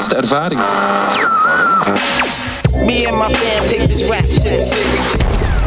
ervaring. Me and my fam take this rap shit serious.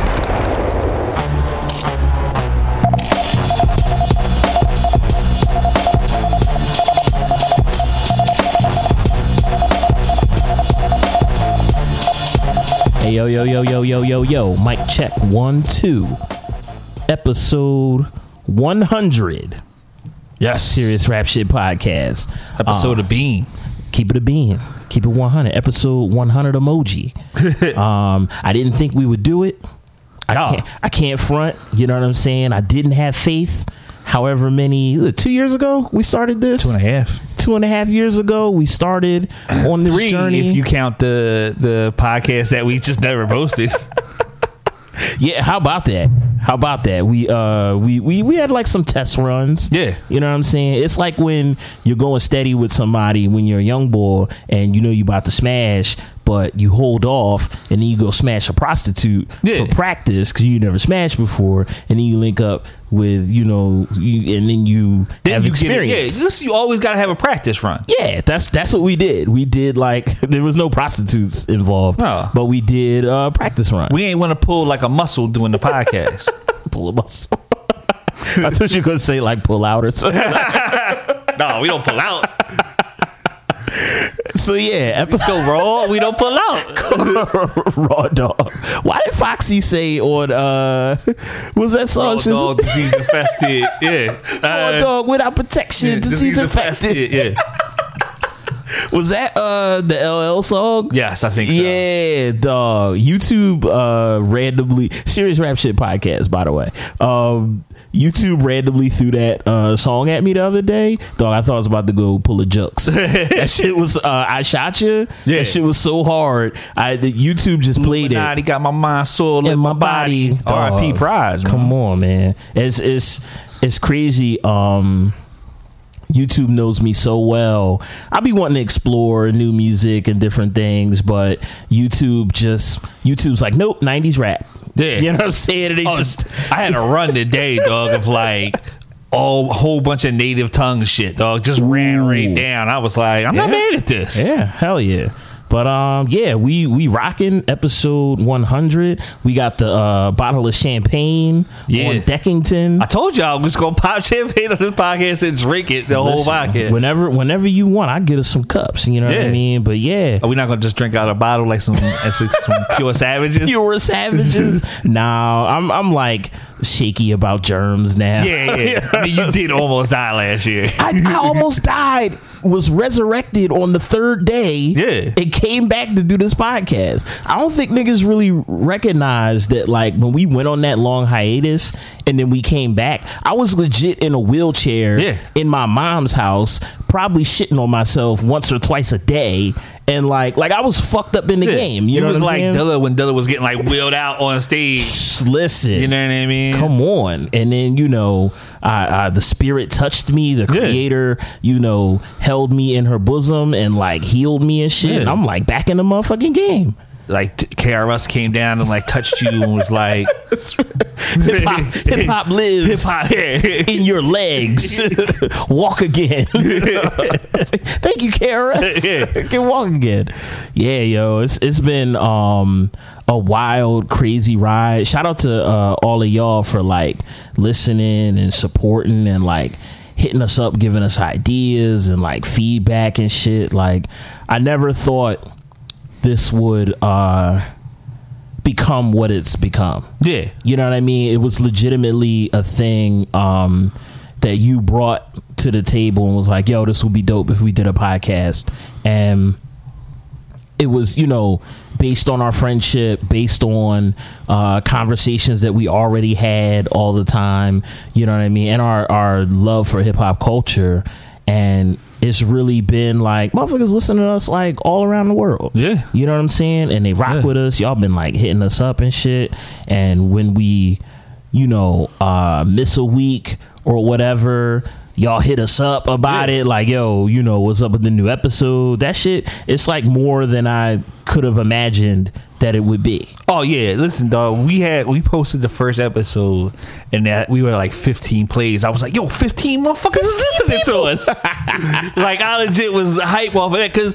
Hey, yo, mic check 1 2, episode 100. Yes, Serious Rap Shit Podcast. episode of Bean. Keep it a bean. Keep it 100. Episode 100 emoji. I didn't think we would do it. I can't front. You know what I'm saying? I didn't have faith. However many, 2 years ago we started this. 2.5. 2.5 years ago we started on this 3 journey. if you count the podcast that we just never posted. Yeah, how about that? We had like some test runs. Yeah. You know what I'm saying? It's like when you're going steady with somebody when you're a young boy and you know you about to smash, but you hold off and then you go smash a prostitute for practice because you never smashed before, and then you link up with, and then you have experience. You always got to have a practice run. Yeah, that's what we did. We did, like, there was no prostitutes involved, but we did practice run. We ain't want to pull like a muscle doing the podcast. Pull a muscle. I thought you were going to say like pull out or something. No, we don't pull out. So yeah, We go raw. We don't pull out. Raw dog. Why did Foxy say on was that song? Raw dog, disease infested. Yeah. Raw dog without protection, disease infested. Yeah. Was that the LL song? Yes, I think so. Yeah, dog. YouTube randomly, Serious Rap Shit Podcast, by the way. YouTube randomly threw that song at me the other day. Dog, I thought I was about to go pull a jux. That shit was I Shot You. Yeah. That shit was so hard. The YouTube just played it. He got my mind, soul, and my body. R.I.P. Prize. Come on, man. It's crazy. YouTube knows me so well. I be wanting to explore new music and different things, but YouTube's like, nope, 90s rap. Yeah. You know what I'm saying? And I had a run today, dog, of like a whole bunch of native tongue shit, dog. Just ran right down. I was like, I'm not mad at this. Yeah, hell yeah. But we rocking episode 100. We got the bottle of champagne on Deckington. I told y'all I was gonna pop champagne on this podcast and drink it whole podcast. Whenever you want, I get us some cups. You know what I mean? But yeah, are we not gonna just drink out of a bottle like some pure savages? Pure savages? Nah, I'm like shaky about germs now. Yeah. I mean, you did almost die last year. I almost died. Was resurrected on the third day. Yeah. It came back to do this podcast. I don't think niggas really recognize that, like, when we went on that long hiatus and then we came back, I was legit in a wheelchair in my mom's house, probably shitting on myself once or twice a day. And like I was fucked up in the game. You know what I'm saying? Dilla when Dilla was getting like wheeled out on stage. Listen, you know what I mean? Come on. And then the spirit touched me. The creator, held me in her bosom and like healed me and shit. And I'm like back in the motherfucking game. Like KRS came down and like touched you and was like, hip hop lives in your legs. Walk again. Thank you, KRS. Can walk again. Yeah, yo, it's been a wild, crazy ride. Shout out to all of y'all for like listening and supporting and like hitting us up, giving us ideas and like feedback and shit. Like, I never thought this would become what it's become. Yeah. You know what I mean? It was legitimately a thing that you brought to the table and was like, yo, this would be dope if we did a podcast. And it was, based on our friendship, based on conversations that we already had all the time, you know what I mean? And our love for hip hop culture. And it's really been like motherfuckers listening to us like all around the world. Yeah. You know what I'm saying? And they rock with us. Y'all been like hitting us up and shit. And when we, miss a week or whatever, y'all hit us up about it. Like, yo, what's up with the new episode? That shit, it's like more than I could have imagined that it would be. Oh yeah, listen, dog. We posted the first episode and that we were like 15 plays. I was like, yo, 15 motherfuckers is listening to us. Like, I legit was hype off of that because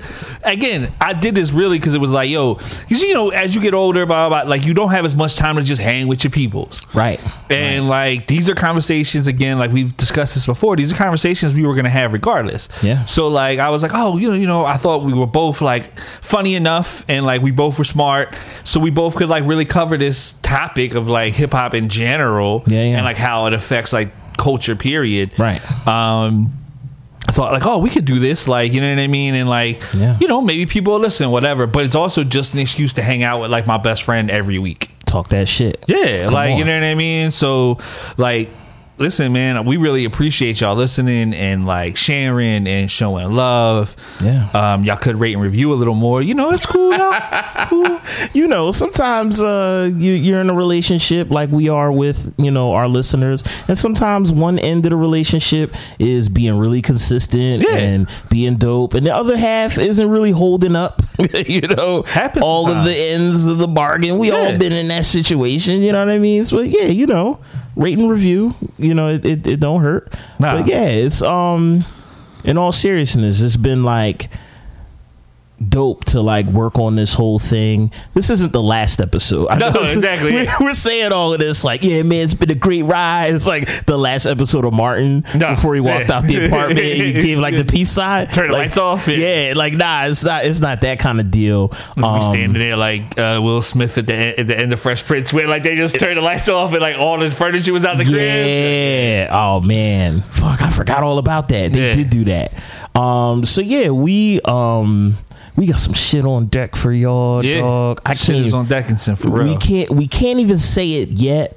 again, I did this really because it was like, yo, because as you get older, blah, blah, blah, like you don't have as much time to just hang with your peoples, Right. and like these are conversations, again, like we've discussed this before, these are conversations we were gonna have regardless. Yeah. So like I was like, oh, I thought we were both like funny enough, and like we both were smart, so we both could like really cover this topic of like hip hop in general, and like how it affects like culture, period. Right. I thought like, oh, we could do this, like, you know what I mean, and like, maybe people will listen, whatever. But it's also just an excuse to hang out with like my best friend every week. Talk that shit. Yeah, Come like on. you know what I mean. So like, listen, man, we really appreciate y'all listening and like sharing and showing love. Yeah. Y'all could rate and review a little more. It's cool. Cool. Sometimes you're in a relationship like we are with our listeners, and sometimes one end of the relationship is being really consistent and being dope, and the other half isn't really holding up. Happens all sometimes. of the ends of the bargain. We all been in that situation. You know what I mean? So rate and review. It don't hurt. Nah. But yeah, it's in all seriousness, it's been like dope to like work on this whole thing. This isn't the last episode. I No, know exactly. We're saying all of this like, yeah, man, it's been a great ride. It's like the last episode of Martin before he walked out the apartment. He gave like the peace sign, Turn the lights off. Yeah, like it's not that kind of deal. We standing there like Will Smith at the end of Fresh Prince, where like they just turned the lights off and like all the furniture was out the crib. Yeah. Oh man. Fuck, I forgot all about that. They did do that. So yeah, we got some shit on deck for y'all, dog. I shit can't. is on Deckinson for real. We can't even say it yet.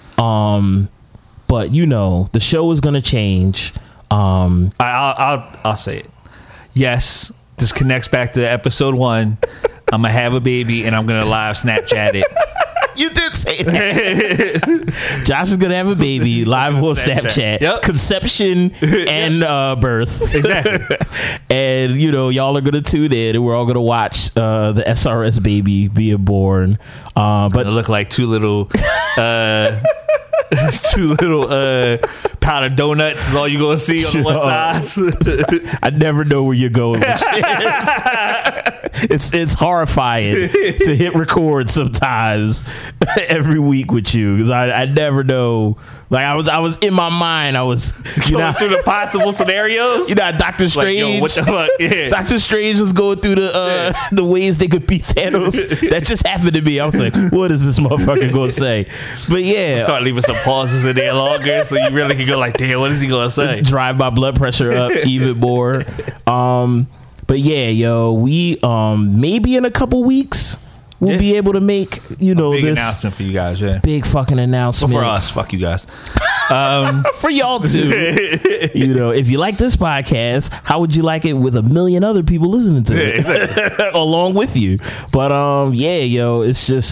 But the show is gonna change. I'll say it. Yes, this connects back to episode 1. I'm gonna have a baby and I'm gonna live Snapchat it. You did say that. Josh is gonna have a baby live on Snapchat. Yep. Conception and birth. Exactly. And y'all are gonna tune in and we're all gonna watch the SRS baby being born. But It look like two little powdered donuts is all you gonna see on the one side. I never know where you're going with shit. It's horrifying to hit record sometimes every week with you, because I never know. Like I was in my mind, I was Going through the possible scenarios. Doctor Strange. Like, yo, what the fuck? Yeah. Doctor Strange was going through the ways they could beat Thanos. That just happened to me. I was like, what is this motherfucker gonna say? But yeah, Start leaving some pauses in there longer, so you really can go like, damn, what is he gonna say? drive my blood pressure up even more. But yeah, yo, we maybe in a couple weeks we'll be able to make Big this announcement for you guys, yeah. big fucking announcement. For us, fuck you guys. For y'all too. If you like this podcast, how would you like it with a million other people listening to it along with you? But yeah, yo, it's just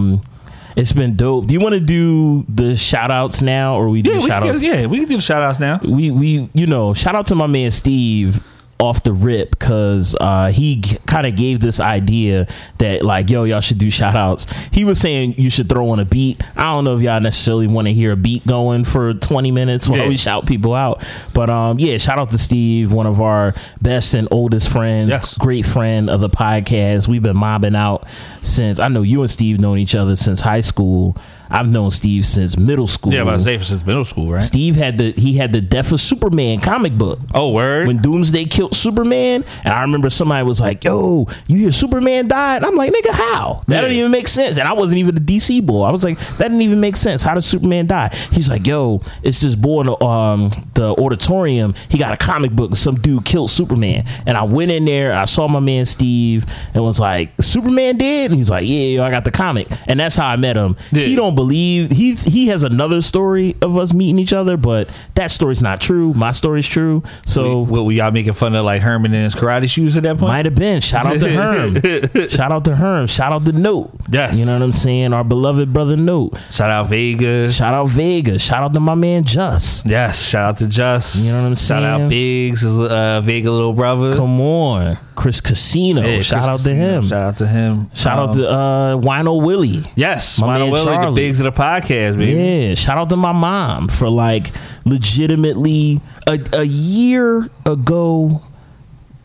it's been dope. Do you want to do the shout outs now, or we do shout outs? Yeah, we can do the shout outs now. We shout out to my man Steve off the rip, because he kind of gave this idea that like, yo, y'all should do shout outs. He was saying you should throw on a beat. I don't know if y'all necessarily want to hear a beat going for 20 minutes while we shout people out, but yeah, shout out to Steve, one of our best and oldest friends, great friend of the podcast. We've been mobbing out since, I know you and Steve known each other since high school. I've known Steve since middle school. Yeah, about safe since middle school, right? Steve had the Death of Superman comic book. Oh, word. When Doomsday killed Superman, and I remember somebody was like, yo, you hear Superman died? And I'm like, nigga, how? That didn't even make sense. And I wasn't even a DC boy. I was like, that didn't even make sense. How did Superman die? He's like, yo, it's this boy in the auditorium. He got a comic book and some dude killed Superman. And I went in there, I saw my man Steve, and was like, Superman dead? And he's like, yeah, I got the comic. And that's how I met him. Yeah. He don't believe, he has another story of us meeting each other, but that story's not true. My story's true. So were y'all making fun of like Herman in his karate shoes at that point? might have been. Shout out to Herm. Shout out to Herm. Shout out to Note. Yes. You know what I'm saying? Our beloved brother Note. Shout out Vega. Shout out Vega. Shout out to my man Just. Yes, shout out to Just. You know what I'm saying? Shout out Biggs, his Vega little brother. Come on. Chris Casino. Yeah, shout Chris out Casino. to him. Shout out to him. Shout out to Wino Willie. Yes, My Wino man Willie, the Charlie. Biggs of the podcast, baby. Yeah, shout out to my mom for like legitimately a year ago.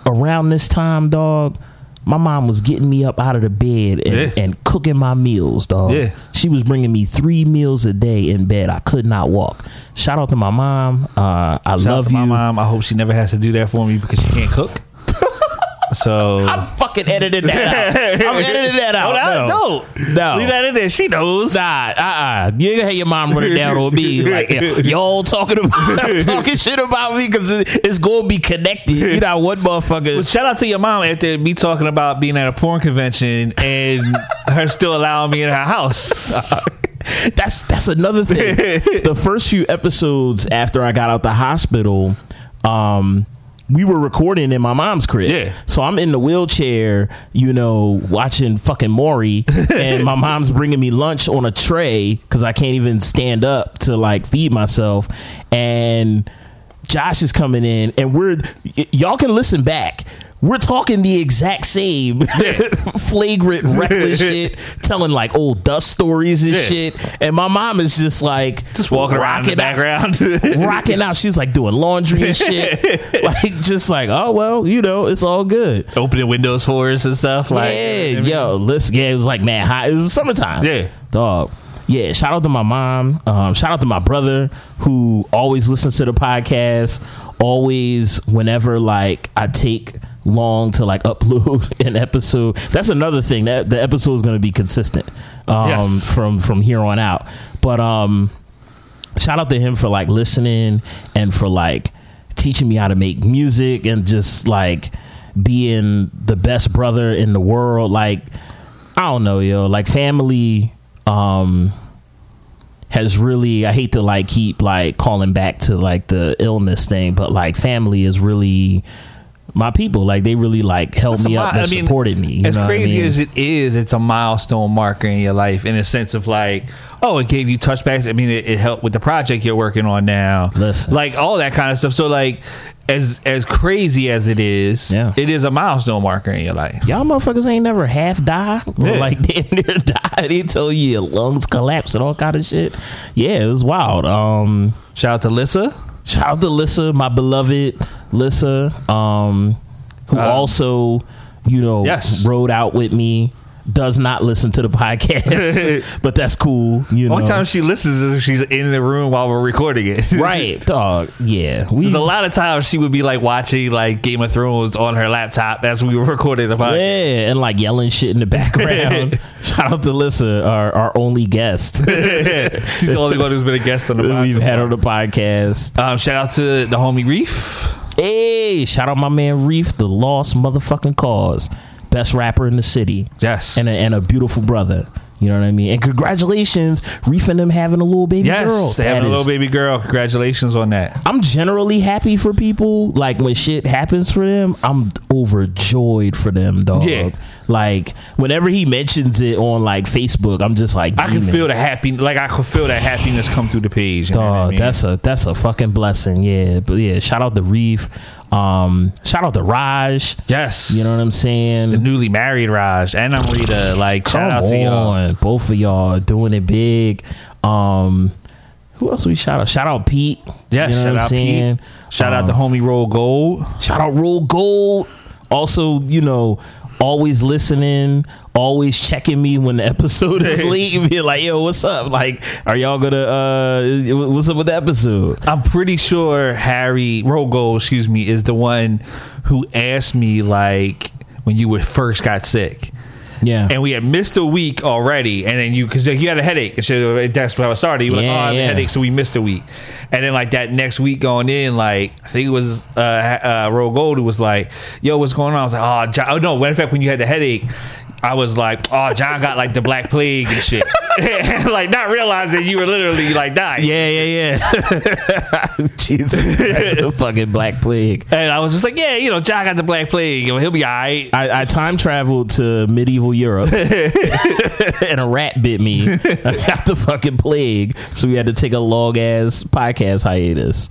around this time, dog, my mom was getting me up out of the bed and cooking my meals, dog. Yeah. She was bringing me 3 meals a day in bed. I could not walk. Shout out to my mom. I love you. My mom. I hope she never has to do that for me because she can't cook. So I'm fucking editing that out. I'm editing that out. No. Leave that in there. She knows. Nah, you ain't gonna have your mom run it down on me. Like, y'all talking shit about me because it's gonna be connected. You know, one motherfucker. Well, shout out to your mom after me talking about being at a porn convention and her still allowing me in her house. That's another thing. The first few episodes after I got out the hospital, we were recording in my mom's crib. Yeah. So I'm in the wheelchair, you know, watching fucking Maury, and my mom's bringing me lunch on a tray because I can't even stand up to like feed myself. And Josh is coming in, and y'all can listen back. We're talking the exact same flagrant, reckless shit, telling like old dust stories and shit. And my mom is just like, just walking around in the background, rocking out. She's like doing laundry and shit, like just like, oh well, you know, it's all good. Opening windows for us and stuff. Like, listen, it was like mad hot. It was summertime. Yeah, dog. Yeah, shout out to my mom. Shout out to my brother who always listens to the podcast. Always, whenever like I take long to like upload an episode, that's another thing, that the episode is going to be consistent from here on out. But shout out to him for like listening and for like teaching me how to make music and just like being the best brother in the world. Like, I don't know, yo, like family has really, I hate to like keep like calling back to like the illness thing, but like family is really my people. Like, they really like helped me up and supported me. As crazy as it is, it's a milestone marker in your life in a sense of like, oh, it gave you touchbacks. I mean, it helped with the project you're working on now. Listen, like all that kind of stuff. So like, as crazy as it is, it is a milestone marker in your life. Y'all motherfuckers ain't never half die or like damn near die. They tell you your lungs collapse and all kind of shit. Yeah, it was wild. Shout out to Lissa. Shout out to Lissa, my beloved Lissa, who also, you know, rode out with me. Does not listen to the podcast, but that's cool. You know, one time she listens is if she's in the room while we're recording it. Right, dog. Yeah, there's a lot of times she would be like watching like Game of Thrones on her laptop as we were recording the podcast. Yeah, and like yelling shit in the background. Shout out to Lissa, our only guest. She's the only one who's been a guest on the podcast. We've had on the podcast. Shout out to the homie Reef. Hey, shout out my man Reef, the lost motherfucking cause. Best rapper in the city. Yes. And a beautiful brother. You know what I mean? And congratulations, Reef and them having a little baby girl. Yes, they having a little baby girl. Congratulations on that. I'm generally happy for people. Like, when shit happens for them, I'm overjoyed for them, dog. Yeah. Like, whenever he mentions it on like Facebook, I'm just like, I can feel the happiness come through the page. Dog, I mean? that's a fucking blessing. Yeah. But yeah, shout out to Reef. Shout out to Raj. Yes. You know what I'm saying? The newly married Raj and Amrita. Like, shout out to y'all. Both of y'all doing it big. Who else we shout out? Shout out Pete. Yeah, you know shout out Pete. Shout out the homie Roll Gold. Shout out Roll Gold. Also, you know, always listening, always checking me when the episode is late and be like, yo, what's up? Like, are y'all gonna what's up with the episode? I'm pretty sure Harry Rogo, is the one who asked me like when you first got sick. Yeah. And we had missed a week already, and then because you had a headache, and that's how it started. You were like, oh, I have a headache, so we missed a week. And then like that next week going in, like I think it was Roll Gold who was like, yo, what's going on? I was like, oh, John. Oh no, matter of fact, when you had the headache, I was like, oh, John got like the Black Plague and shit. And, like, not realizing you were literally like dying. Yeah. Jesus Christ, the fucking Black Plague. And I was just like, yeah, you know, John got the Black Plague. He'll be all right. I time traveled to medieval Europe and a rat bit me. I got the fucking plague. So we had to take a long ass podcast hiatus.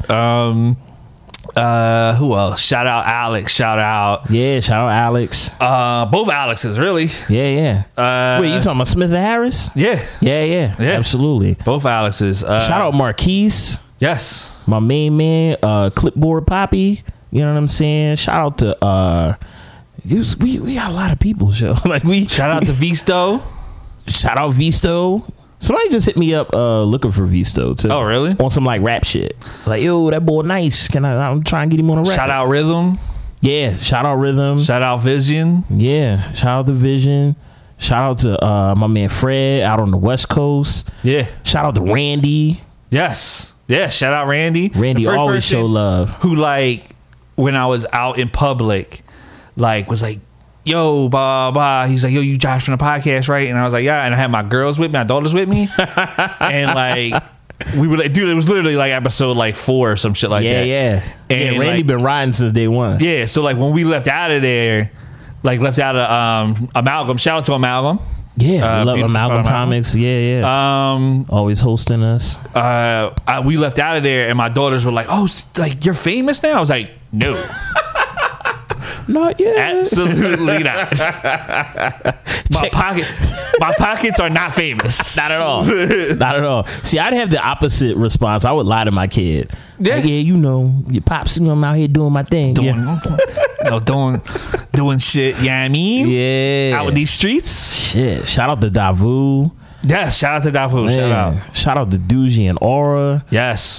Who else? Shout out Alex. Shout out Alex. Both Alexes, really. Yeah. Wait, you talking about Smith and Harris? Yeah. Absolutely. Both Alexes. Shout out Marquise. Yes. My main man, Clipboard Poppy. You know what I'm saying? Shout out to we got a lot of people. Show like we shout out to Visto. Shout out Visto. Somebody just hit me up looking for Visto too. Oh, really? On some like rap shit. Like, yo, that boy nice. I'm trying to get him on a record. Shout out Rhythm. Yeah, shout out Rhythm. Shout out Vision. Yeah, shout out to Vision. Shout out to my man Fred out on the West Coast. Yeah. Shout out to Randy. Yes. Yeah, shout out Randy. Randy always show love. Who, like, when I was out in public, like, was like, yo, blah, blah. He's like, yo, you Josh from the podcast, right? And I was like, yeah. And I had my girls with me, my daughters with me. And, like, we were like, dude, it was literally like episode like 4 or some shit like that. Yeah. And Randy like, been riding since day one. Yeah. So, like, when we left out of there, like, left out of Amalgam, shout out to Amalgam. Yeah, love Amalgam Comics. Yeah. Always hosting us. We left out of there, and my daughters were like, "Oh, like you're famous now?" I was like, "No, not yet. Absolutely not. My pockets are not famous. Not at all. Not at all. See, I'd have the opposite response. I would lie to my kid. Yeah, like, yeah, you know, your pops, you know, I'm out here doing my thing. Doing shit. You know what I mean? Yeah. Out in these streets. Shit. Shout out to Davu. Yeah, shout out to Davu. Man. Shout out to Doogie and Aura. Yes.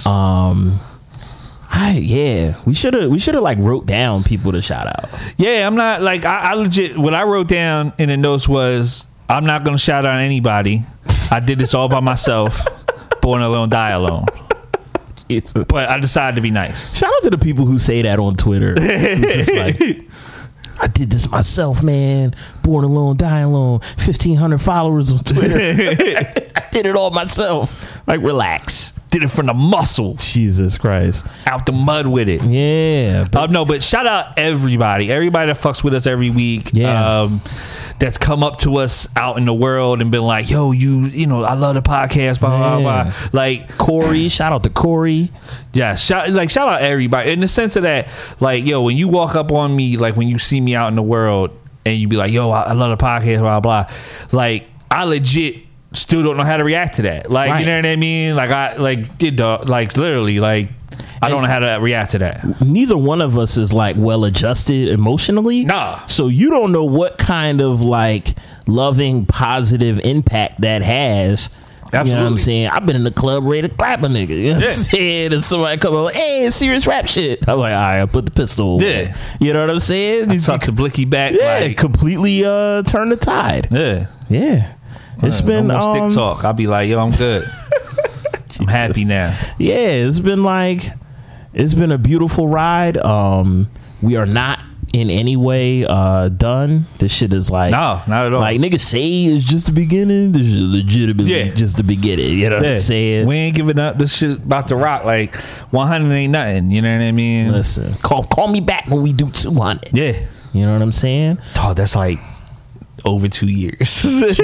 We should have like wrote down people to shout out. Yeah, I'm not like I legit. What I wrote down in the notes was I'm not gonna shout out anybody. I did this all by myself. Born alone, die alone. But I decided to be nice. Shout out to the people who say that on Twitter. It's just like, I did this myself, man. Born alone, die alone. 1,500 followers on Twitter. I did it all myself. Like, relax. Did it from the muscle. Jesus Christ. Out the mud with it. Yeah. But shout out everybody. Everybody that fucks with us every week. Yeah. That's come up to us out in the world and been like, yo, you know, I love the podcast, blah, blah, blah. Like Corey, shout out to Corey. Yeah, shout out everybody. In the sense of that, like, yo, when you walk up on me, like when you see me out in the world and you be like, yo, I love the podcast, blah, blah. Like, I legit still don't know how to react to that. Like, right. You know what I mean? Like, literally, like, I don't know how to react to that. Neither one of us is like well adjusted emotionally. Nah. So you don't know what kind of like loving positive impact that has. Absolutely. You know what I'm saying? I've been in the club ready to clap a nigga. You know what I'm saying? And somebody come over, hey, it's serious rap shit. I'm like, all right, I put the pistol away. Yeah. You know what I'm saying? I tuck the blicky back. Yeah, like, completely turn the tide. Yeah. Yeah. It's been no more stick talk. I'll be like, yo, I'm good. I'm happy now. Yeah, it's been a beautiful ride. We are not in any way done. This shit is like, no, not at all. Like niggas say it's just the beginning. This is legitimately just the beginning. You know what I'm saying? We ain't giving up. This shit's about to rock. Like 100 ain't nothing. You know what I mean? Listen, call me back when we do 200. Yeah, you know what I'm saying? Oh, that's like over 2 years.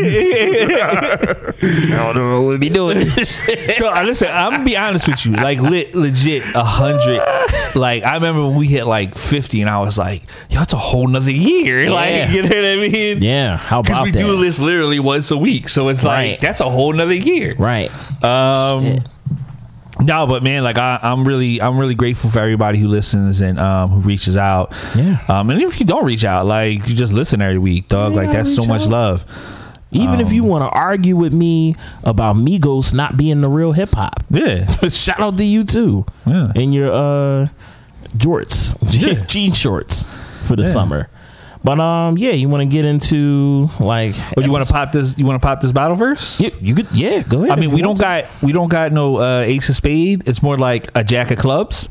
I don't know what we'll be doing. Listen, I'm gonna be honest with you. Like legit 100. Like I remember when we hit like 50, and I was like, "Yo, it's a whole nother year." Yeah. Like, you know what I mean? Yeah. How about that? Because we do this literally once a week, so it's like that's a whole nother year. Right. Shit. No, but man, like I'm really grateful for everybody who listens and who reaches out. Yeah. And if you don't reach out, like you just listen every week, dog. Like that's so much love. Even if you want to argue with me about Migos not being the real hip hop, yeah. Shout out to you too. Yeah. In your jorts, jean shorts for the summer. But you want to get into like? Oh, you want to pop this? You want to pop this battle verse? Yeah, you could. Yeah, go ahead. I mean, we don't got no Ace of Spade. It's more like a Jack of Clubs.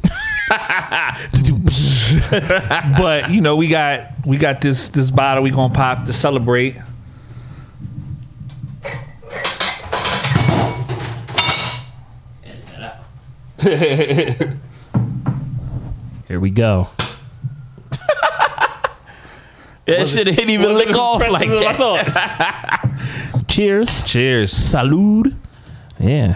But you know, we got this bottle we gonna pop to celebrate. Here we go. That shit didn't even lick off like that. Cheers. Cheers. Salud. Yeah.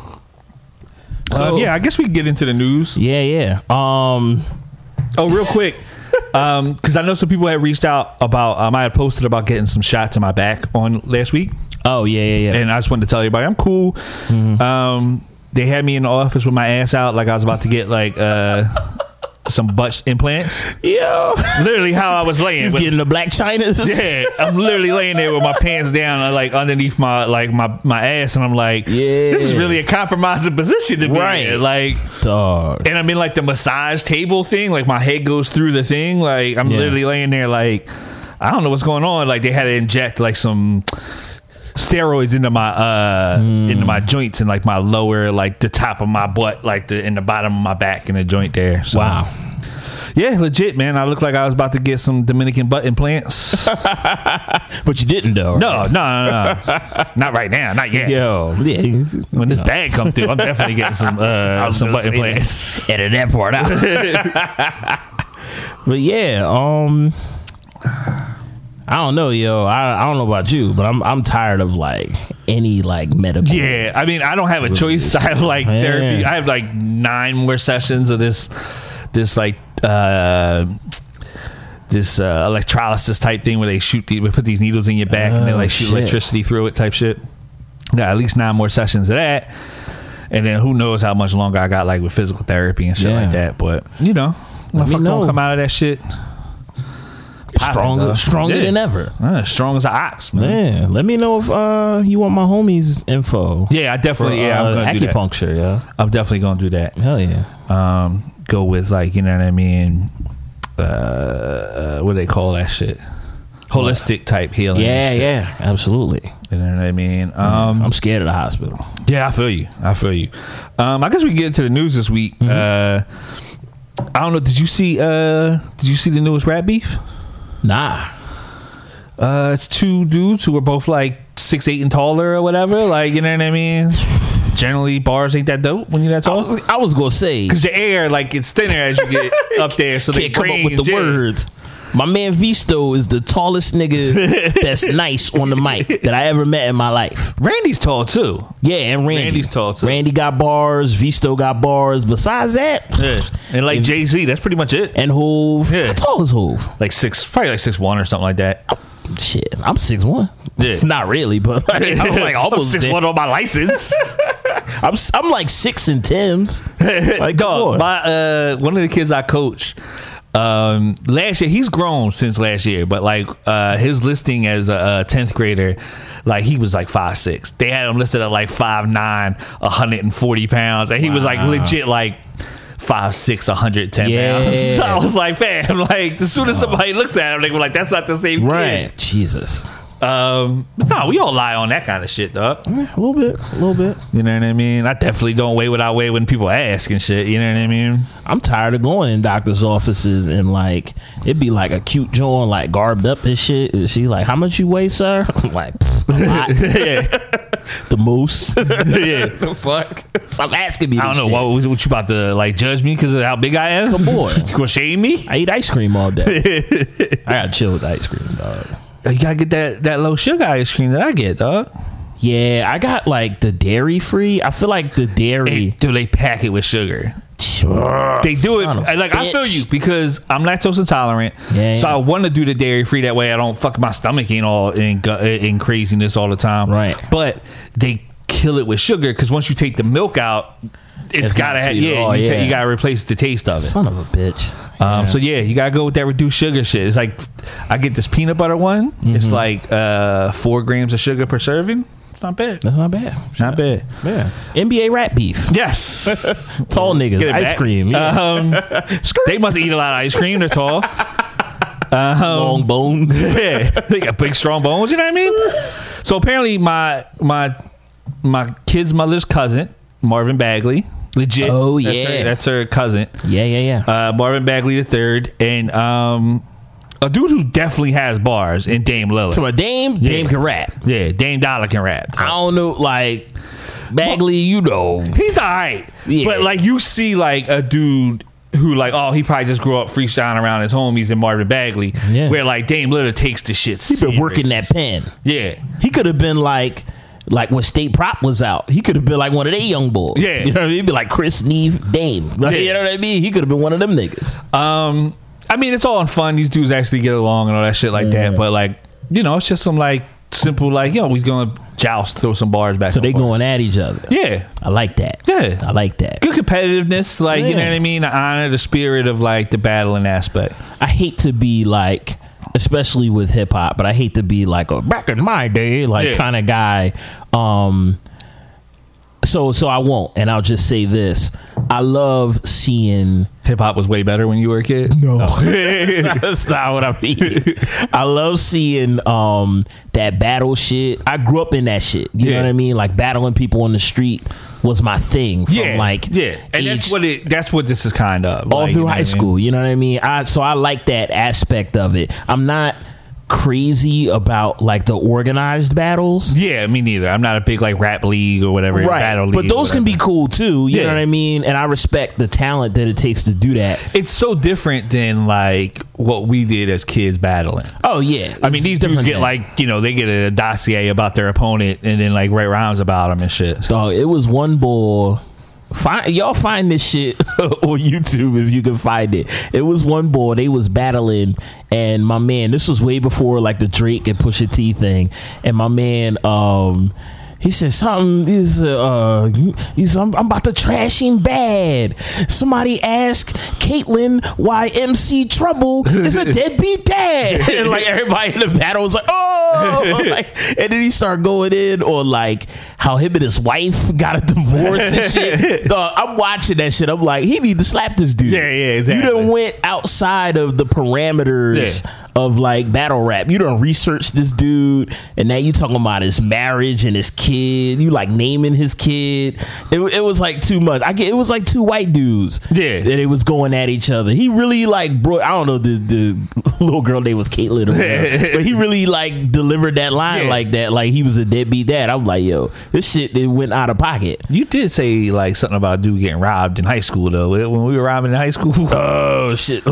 So I guess we can get into the news. Yeah. Oh, real quick. Because I know some people had reached out about I had posted about getting some shots in my back on last week. Oh, yeah. And I just wanted to tell everybody I'm cool. Mm-hmm. They had me in the office with my ass out like I was about to get like some butt implants. Yo, Literally how I was laying. he's getting the black chinas. Yeah, I'm literally laying there with my pants down, like underneath my ass, and I'm like, this is really a compromising position to be in. Like, dog. And I'm in like the massage table thing, like my head goes through the thing, like I'm literally laying there, like I don't know what's going on. Like they had to inject like some steroids into my joints and like my lower, like the top of my butt, like in the bottom of my back in the joint there. So, wow. Yeah, legit, man. I looked like I was about to get some Dominican butt implants. But you didn't, though. Right? No. Not right now. Not yet. Yo. Yeah. When this bag come through, I'm definitely getting some butt implants. Edit that part out. But yeah, I don't know, yo. I don't know about you, but I'm tired of like any like medical. Yeah, I mean, I don't have a choice. I have like therapy. I have like 9 more sessions of this electrolysis type thing where they put these needles in your back and they like shoot electricity through it type shit. Got at least 9 more sessions of that, and then who knows how much longer I got like with physical therapy and shit like that. But you know, motherfucker gonna come out of that shit stronger than ever. Strong as an ox, man. Let me know if you want my homies info. Yeah, I definitely. I'm gonna acupuncture. Do that. I'm definitely gonna do that. Hell yeah. Go with like, you know what I mean. What do they call that shit? Holistic type healing. Yeah, absolutely. You know what I mean? I'm scared of the hospital. Yeah, I feel you. I guess we can get into the news this week. I don't know. Did you see the newest rap beef? Nah. It's 2 dudes who are both like 6'8" and taller or whatever. Like, you know what I mean? Generally, bars ain't that dope when you're that tall. I was gonna say, because the air like it's thinner as you get up there, so they can't come up with the words. My man Visto is the tallest nigga that's nice on the mic that I ever met in my life. Randy's tall too. Yeah, and Randy's tall too. Randy got bars. Visto got bars. Besides that, and like Jay-Z, that's pretty much it. And Hove. How tall is Hove? Probably like 6'1" or something like that. Shit, I'm 6'1". Yeah, not really, but like, I'm like almost 6'1" on my license. I'm like 6 in Tim's. Like, dog, my one of the kids I coach. Last year, he's grown since last year, but like his listing as a 10th grader, like he was like 5'6". They had him listed at like 5'9", 140 pounds, and he was like legit like 5'6", 110 pounds. So I was like, fam, like as soon as somebody looks at him, they were like, that's not the same kid. Jesus. No, we all lie on that kind of shit, dog. A little bit. You know what I mean? I definitely don't weigh what I weigh when people ask and shit. You know what I mean? I'm tired of going in doctor's offices and like it'd be like a cute joint, like garbed up and shit. And she like, how much you weigh, sir? I'm like, a lot. The most. Yeah. The fuck? Stop asking me. I don't know what you about to like judge me because of how big I am. Come on, you gonna shame me? I eat ice cream all day. I gotta chill with ice cream, dog. You gotta get that low sugar ice cream that I get, dog. Yeah, I got like the dairy free. I feel like the dairy. Do they pack it with sugar? They do it. Like, I feel you because I'm lactose intolerant. So I want to do the dairy free. That way I don't fuck my stomach in craziness all the time. Right. But they kill it with sugar because once you take the milk out, it's gotta have you gotta replace the taste of it. Son of a bitch. So you gotta go with that reduced sugar shit. It's like I get this peanut butter one. Mm-hmm. It's like 4 grams of sugar per serving. It's not bad. That's not bad. Not bad. Yeah. NBA rap beef. Yes. Tall niggas. Ice back. Cream. Yeah. They must eat a lot of ice cream. They're tall. Long bones. Yeah. They got big, strong bones. You know what I mean? So apparently my kid's mother's cousin, Marvin Bagley. Legit. Oh, yeah. That's her cousin. Yeah. Marvin Bagley III. And a dude who definitely has bars in Dame Lillard. So a Dame can rap. Yeah, Dame Dollar can rap. I don't know, like Bagley, you know. He's all right. Yeah. But like you see like a dude who like, he probably just grew up freestyling around his homies in Marvin Bagley. Yeah. Where like Dame Lillard takes the shit serious. He's been working that pen. Yeah. He could have been like when State Prop was out, he could have been like one of they young boys. Yeah. You know what I mean? He'd be like Chris, Neve, Dame. Like, you know what I mean? He could have been one of them niggas. I mean, it's all in fun. These dudes actually get along and all that shit like that. But like, you know, it's just some like simple like, we're gonna joust, throw some bars back. So they going at each other. Yeah, I like that. Yeah, I like that. Good competitiveness, like, you know what I mean? I honor the spirit of like the battling aspect. I hate to be like, especially with hip hop, but I hate to be like a back in my day like kind of guy. So I won't, and I'll just say this: I love seeing hip hop was way better when you were a kid. No, that's not what I mean. I love seeing that battle shit. I grew up in that shit. You know what I mean? Like battling people on the street was my thing. From and that's what this is kind of all through high school. You know what I mean? So I like that aspect of it. I'm not crazy about like the organized battles. Yeah, me neither. I'm not a big like rap league or whatever, battle league. But those can be cool too. You know what I mean? And I respect the talent that it takes to do that. It's so different than like what we did as kids battling. Oh yeah. I mean, these dudes get like, you know, they get a dossier about their opponent and then like write rounds about them and shit. Dog, it was one bull. Y'all find this shit on YouTube if you can find it. It was one boy, they was battling, and my man, this was way before like the Drake and Pusha T thing, and my man he said something is I'm about to trash him bad. Somebody asked Caitlyn why MC Trouble is a deadbeat dad. And like everybody in the battle was like, oh, like, and then he started going in on like how him and his wife got a divorce and shit. Dog, I'm watching that shit. I'm like, he need to slap this dude. Yeah, exactly. You done went outside of the parameters of like battle rap. You done researched this dude, and now you talking about his marriage and his kid. You like naming his kid. It was like too much. It was like two white dudes. Yeah, that it was going at each other. He really like brought. I don't know, the little girl name was Caitlyn or whatever, but he really like delivered that line like that. Like he was a deadbeat dad. I'm like, yo, this shit it went out of pocket. You did say like something about a dude getting robbed in high school though. When we were robbing in high school. Oh shit.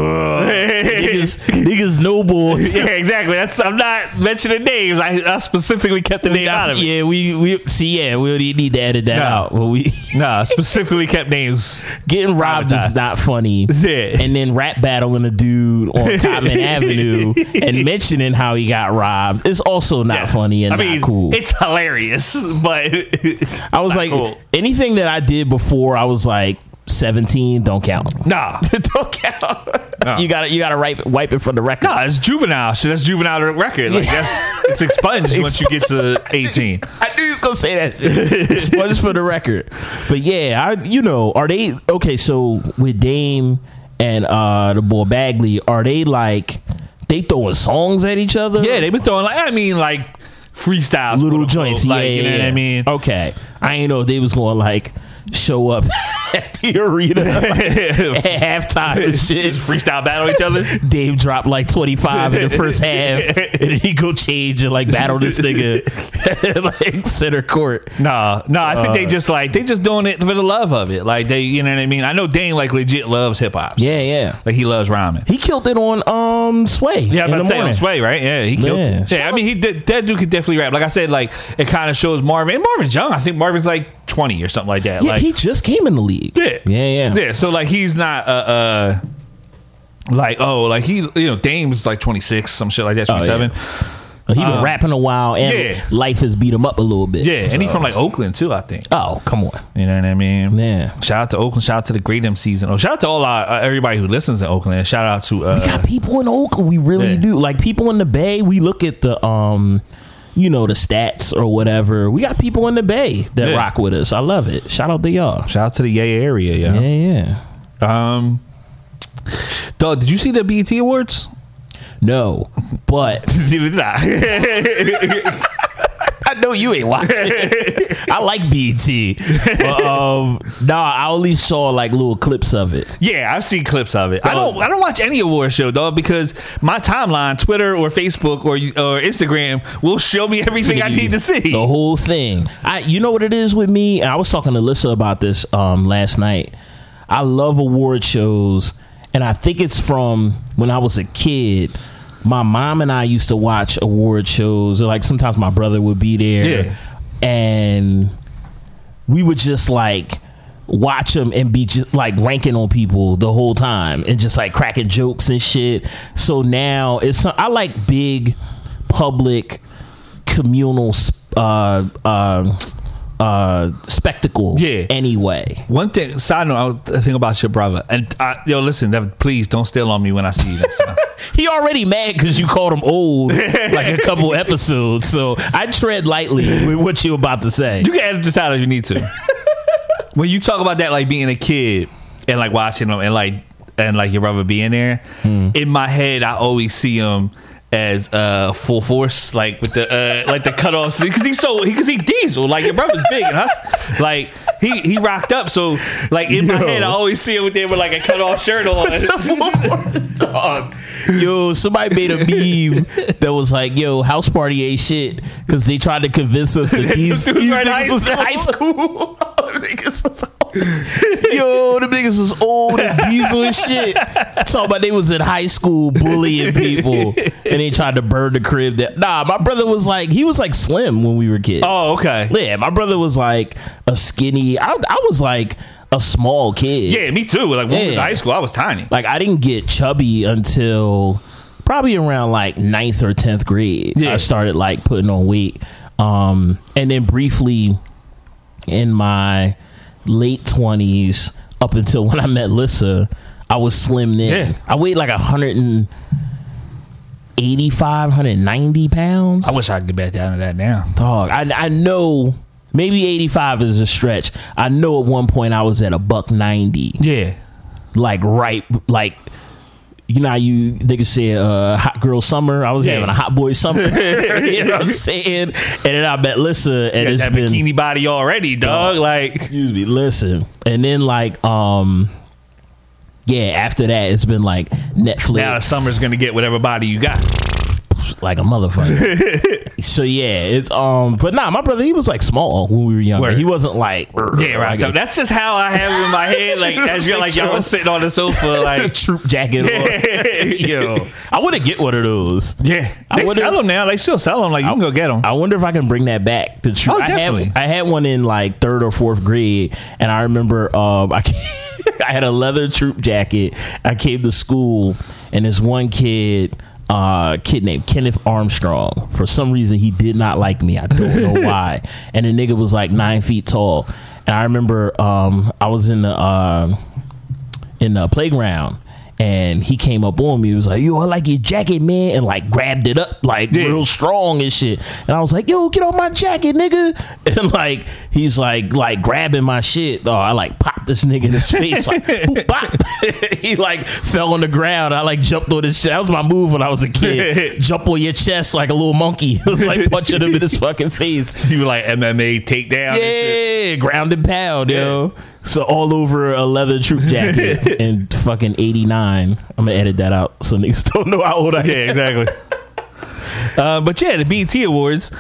Niggas noble. Yeah, exactly. I'm not mentioning names. I specifically kept the name out of it. Yeah, we don't need to edit that out. But specifically kept names. Getting robbed is not funny. Yeah. And then rap battling a dude on Common Avenue and mentioning how he got robbed is also not funny and not cool. It's hilarious, but I was like, cool. Anything that I did before I was like 17 don't count. Nah. Don't count. No. You gotta wipe it from the record. No, it's juvenile shit. That's juvenile record. Like it's expunged once you get to 18. I knew he was gonna say that shit. Expunged for the record. But yeah, are they okay? So with Dame and the boy Bagley, are they like they throwing songs at each other? Yeah, they've been throwing like freestyle little joints. Like, you know what I mean? Okay, I ain't know if they was going like show up at the arena at halftime and shit. Just freestyle battle each other. Dave dropped like 25 in the first half, and then he go change and like battle this nigga like center court. No, I think they just doing it for the love of it. Like they, you know what I mean? I know Dane like legit loves hip hop. Yeah. Like he loves rhyming. He killed it on Sway. Yeah, I'm about to say on Sway, right? Yeah, he killed it. Yeah, I mean that dude could definitely rap. Like I said, like it kind of shows Marvin. And Marvin's young. I think Marvin's like 20 or something like that. Yeah, like he just came in the league. Yeah. So like he's not Dame's like 26, some shit like that, 27. He been rapping a while, and life has beat him up a little bit. Yeah, and he's from like Oakland too, I think. Oh, come on. You know what I mean? Yeah. Shout out to Oakland. Shout out to the Great MCs. And shout out to all everybody who listens in Oakland. And shout out to we got people in Oakland. We really do. Like people in the Bay. We look at the the stats or whatever. We got people in the Bay that rock with us. I love it. Shout out to y'all. Shout out to the Yay area, Yeah. Dog, did you see the BET Awards? No, but I know you ain't watching. I like BET. But, I only saw like little clips of it. Yeah, I've seen clips of it. I don't watch any award show, dog, because my timeline, Twitter or Facebook or Instagram, will show me everything I need to see. The whole thing. You know what it is with me? I was talking to Alyssa about this last night. I love award shows, and I think it's from when I was a kid. My mom and I used to watch award shows. Like sometimes my brother would be there, and we would just like watch them and be just like ranking on people the whole time and just like cracking jokes and shit. So now I like big public communal spectacle. Yeah. Anyway, one thing, side note, I think about your brother, and listen, please don't steal on me when I see you next time. He already mad because you called him old like a couple episodes, so I tread lightly with what you about to say. You can edit this out if you need to. When you talk about that, like being a kid and like watching them and like your brother being there, in my head I always see him as full force, like with the like the cutoffs, because he diesel, like your brother's big and like he rocked up, so like in my head I always see him with like a cutoff shirt on. Dog. Yo, somebody made a meme that was like, yo, house party ain't shit because they tried to convince us that these niggas was in high school. Yo, the niggas was old and diesel and shit. Talking about they was in high school bullying people and they tried to burn the crib down. Nah, my brother was like, he was like slim when we were kids. Oh, okay. Yeah, my brother was like a skinny. I was like a small kid. Yeah, me too. Like when we was in high school, I was tiny. Like I didn't get chubby until probably around like 9th or 10th grade. Yeah. I started like putting on weight. And then briefly in my late 20s up until when I met Lissa, I was slimmed in. Yeah. I weighed like 185, 190 pounds. I wish I could get back down to that now. Dog, I know maybe 85 is a stretch. I know at one point I was at $190. Yeah. Like right, like, you know how you niggas say hot girl summer. I was having a hot boy summer. You know what I'm saying? And then I met Lissa, and it's that been bikini body already, dog. Like, excuse me, listen. And then like, after that, it's been like Netflix. Now the summer's gonna get whatever body you got, like a motherfucker. So yeah, it's but nah, my brother, he was like small when we were younger. Word. He wasn't like right. Like that's just how I have it in my head. Like as you're like y'all sitting on the sofa, like troop jacket on. Yo, I want to get one of those. Yeah, they sell them now. They still sell them. Like you can go get them. I wonder if I can bring that back to troop. Oh, definitely. I had one in like 3rd or 4th grade, and I remember I had a leather troop jacket. I came to school, and this one kid named Kenneth Armstrong, for some reason he did not like me. I don't know why. And the nigga was like 9 feet tall, and I remember I was in the playground, and he came up on me. He was like, yo, I like your jacket, man, and like grabbed it up like real strong and shit. And I was like, yo, get off my jacket, nigga. And like he's like grabbing my shit. Oh, I like popped this nigga in his face, like boop, bop. He like fell on the ground. I like jumped on his chest. That was my move when I was a kid. Jump on your chest like a little monkey. It was like punching him in his fucking face. You were like MMA takedown. Yeah, ground and pound, yo. So all over a leather troop jacket in fucking 89. I'm gonna edit that out so niggas don't know how old I am. Yeah, exactly. But yeah, the BET Awards.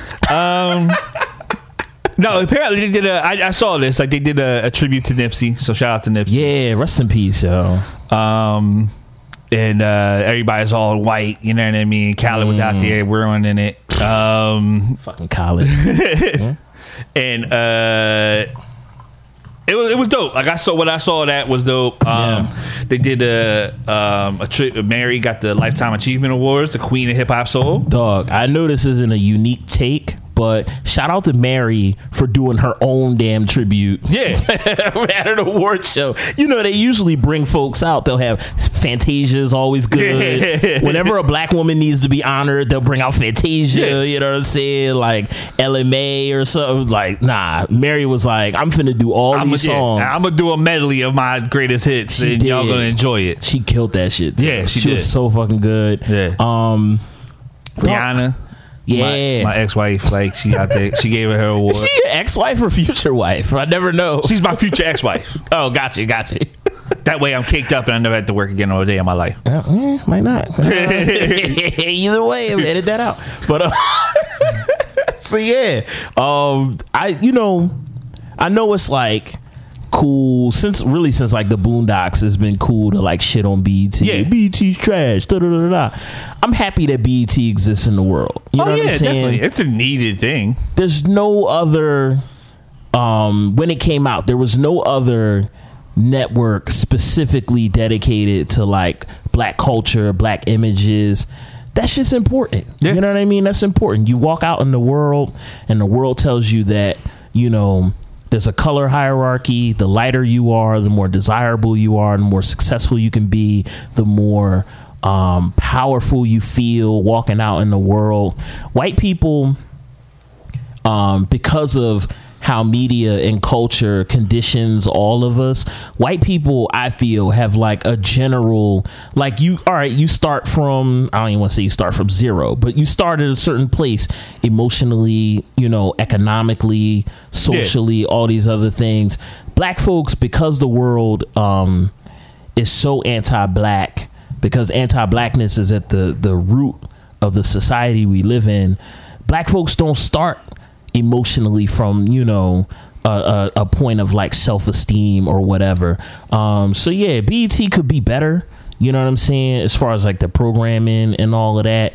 No, apparently they did I saw this. Like they did a tribute to Nipsey. So shout out to Nipsey. Yeah, rest in peace, yo. And everybody's all white. You know what I mean? Khaled was out there ruining it. Fucking Khaled. Yeah. And it was dope. Like I saw that was dope. They did Mary got the Lifetime Achievement Awards, the Queen of Hip Hop Soul. Dog, I know this isn't a unique take, but shout out to Mary for doing her own damn tribute. Yeah. At an award show. You know, they usually bring folks out. They'll have Fantasia is always good. Whenever a black woman needs to be honored, they'll bring out Fantasia. Yeah. You know what I'm saying? Like LMA or something. Like, nah. Mary was like, I'm finna do these songs. I'm gonna do a medley of my greatest hits, and y'all gonna enjoy it. She killed that shit too. Yeah, she was so fucking good. Yeah. Rihanna. Yeah, my ex-wife, like she out there, she gave her award. Is she your ex-wife or future wife? I never know. She's my future ex-wife. Oh, gotcha. That way I'm caked up and I never have to work again all day in my life. Might not. Either way, edit that out. But so yeah, I know it's like cool since like the Boondocks, it's been cool to like shit on BET. Yeah, BET's trash. I'm happy that BET exists in the world. You know what I'm saying? Definitely. It's a needed thing. There's no other. When it came out, there was no other network specifically dedicated to like black culture, black images. That's just important. Yeah. You know what I mean? That's important. You walk out in the world, and the world tells you that there's a color hierarchy. The lighter you are, the more desirable you are, the more successful you can be, the more powerful you feel walking out in the world. White people, because of how media and culture conditions all of us, white people, I feel, have like a general, like you start from, I don't even want to say you start from zero, but you start at a certain place emotionally, economically, socially, all these other things. Black folks, because the world is so anti-black, because anti-blackness is at the root of the society we live in, black folks don't start emotionally from a point of like self-esteem or whatever. So yeah, BET could be better, you know what I'm saying, as far as like the programming and all of that.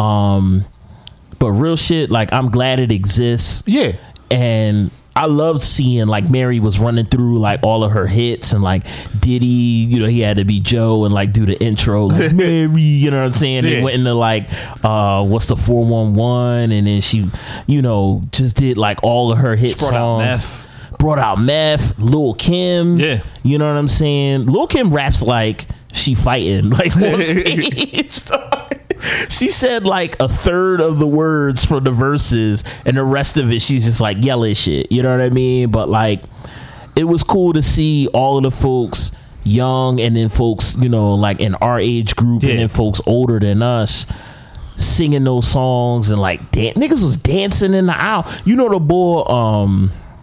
But real shit, like, I'm glad it exists. Yeah. And I loved seeing like Mary was running through like all of her hits, and like Diddy, he had to be Joe and like do the intro like Mary, you know what I'm saying? Yeah. They went into like what's the 411, and then she just did like all of her hit songs. Brought out Meth, Lil Kim. Yeah. You know what I'm saying? Lil Kim raps like she fighting like on stage. She said like a third of the words for the verses, and the rest of it she's just like yelling shit, you know what I mean? But like, it was cool to see all of the folks young, and then folks like in our age group, and then folks older than us singing those songs, and like niggas was dancing in the aisle. The boy,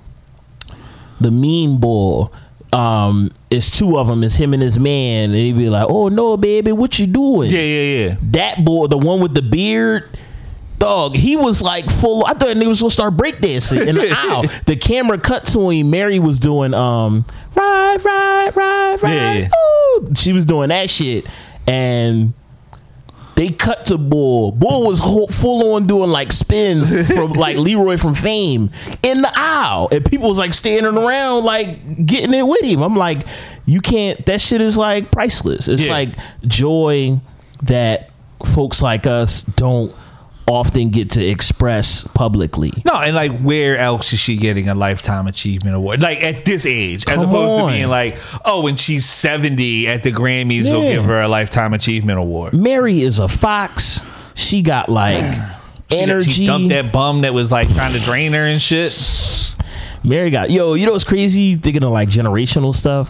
the meme boy, it's two of them. It's him and his man, and he be like, "Oh no, baby, what you doing?" Yeah. That boy, the one with the beard, dog, he was like full. I thought he was gonna start breakdancing in the aisle. The camera cut to him. Mary was doing right. Yeah. Ooh. She was doing that shit, and they cut to Bull. Bull was full on doing like spins from like Leroy from Fame in the aisle, and people was like standing around like getting it with him. I'm like, you can't. That shit is like priceless. It's like joy that folks like us don't often get to express publicly. No, and like, where else is she getting a Lifetime Achievement Award? Like at this age, as opposed to being like, oh, when she's 70 at the Grammys, they'll give her a Lifetime Achievement Award. Mary is a fox. She got like energy. She dumped that bum that was like trying to drain her and shit. Mary got, what's crazy? Thinking of like generational stuff.